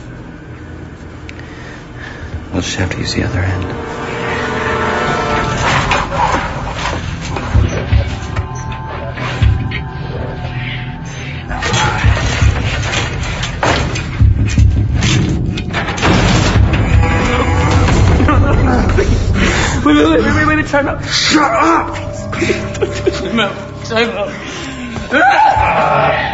we'll just have to use the other end. Wait, wait, wait, wait, wait, wait, time out. Shut up! Time out, time out.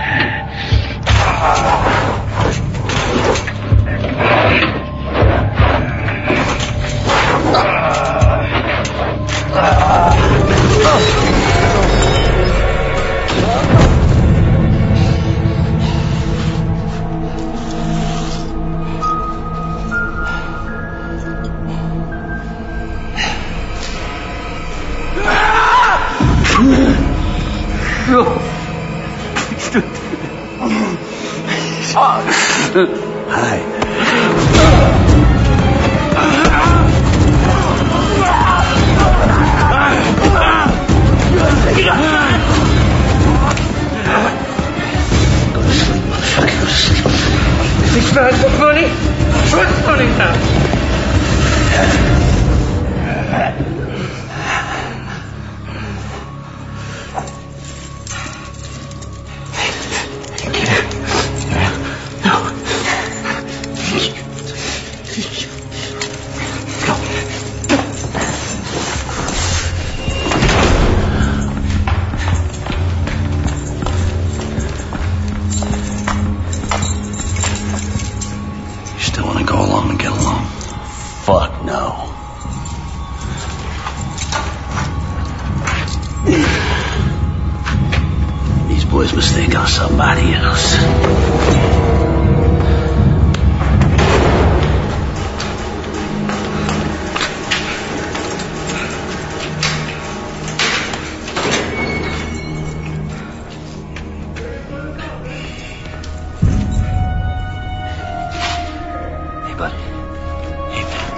No. Please don't do that. Hi. Go to sleep, motherfucker. Go to sleep. Think about the money? What's money now? Fuck no. These boys must think I'm somebody else. Hey, buddy. Hey, man.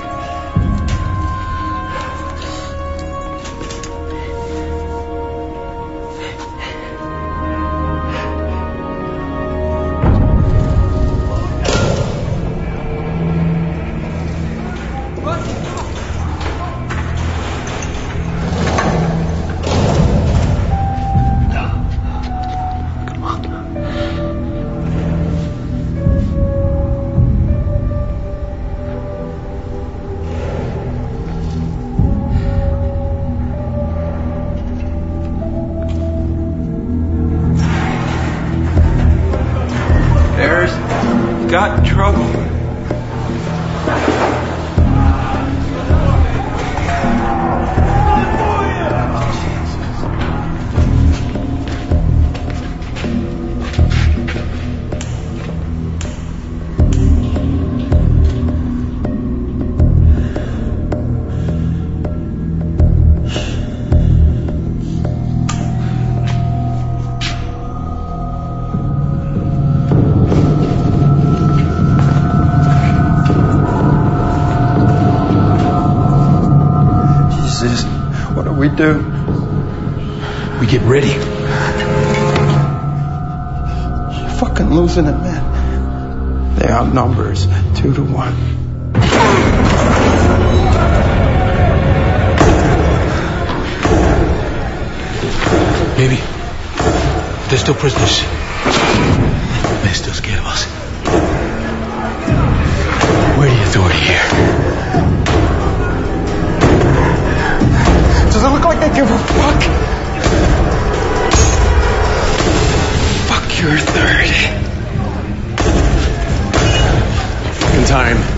There's got trouble. What do we do? We get ready. You're fucking losing it, man. They outnumber us two to one. Maybe. They're still prisoners. They're still scared of us. We're the authority here. Does it look like they give a fuck? Fuck your third. Fucking time.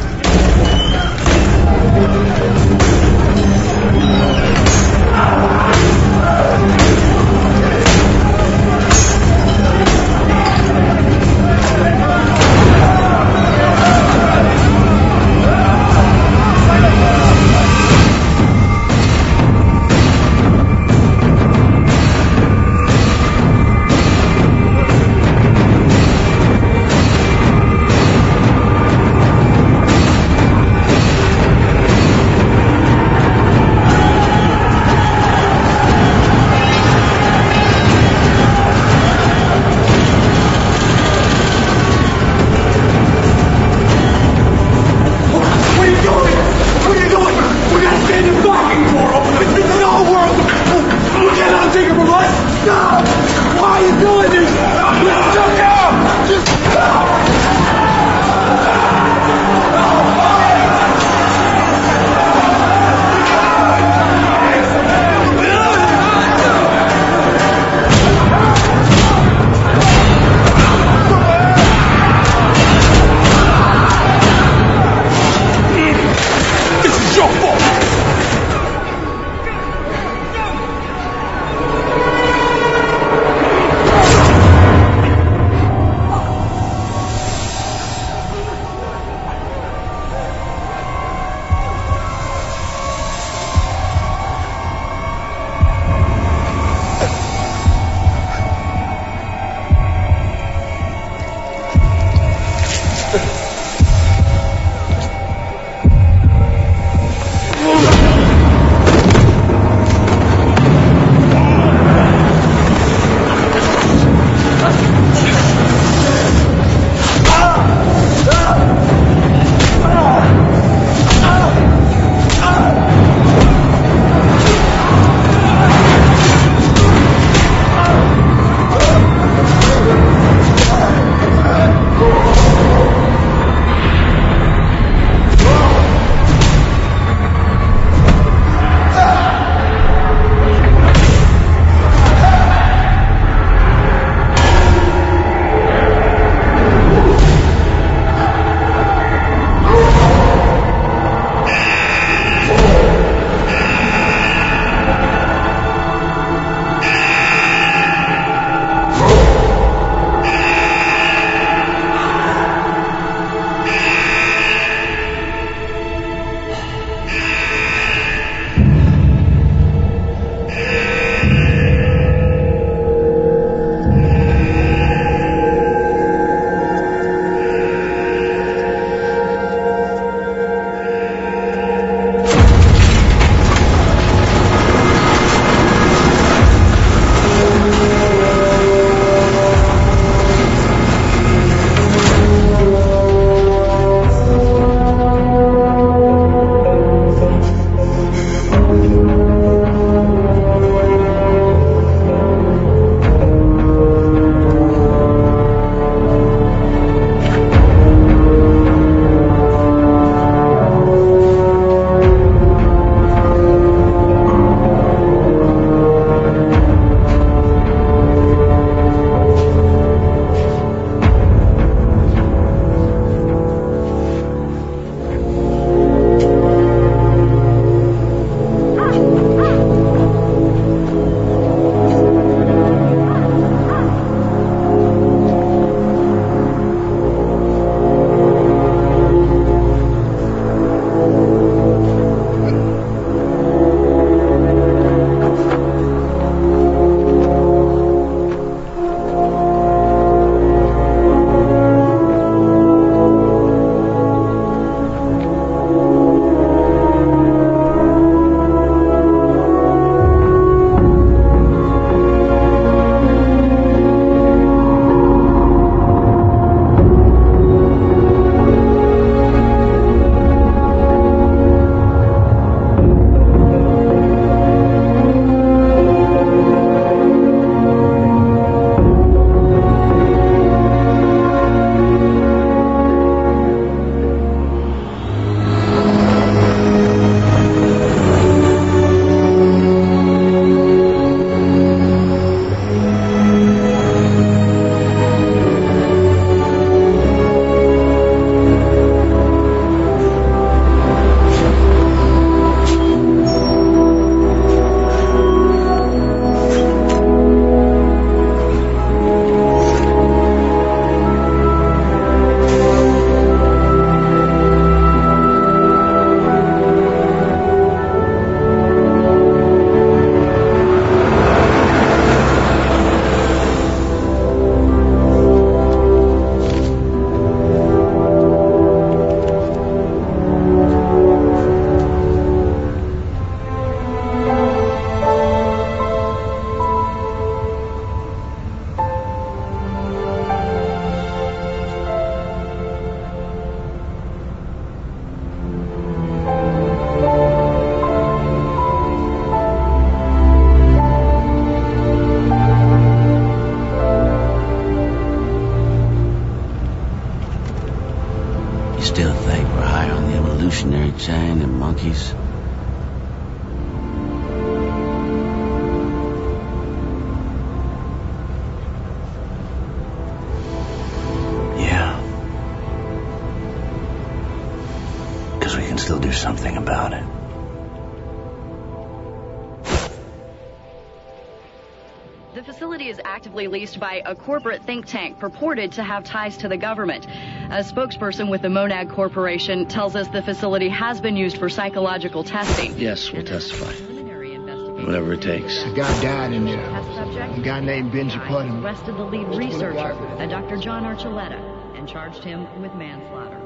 The facility is actively leased by a corporate think tank purported to have ties to the government. A spokesperson with the Monad Corporation tells us the facility has been used for psychological testing. Yes, we'll testify. Whatever it takes. A guy died in there. A guy named Benji Putnam. Arrested the lead researcher, a Doctor John Archuleta, and charged him with manslaughter.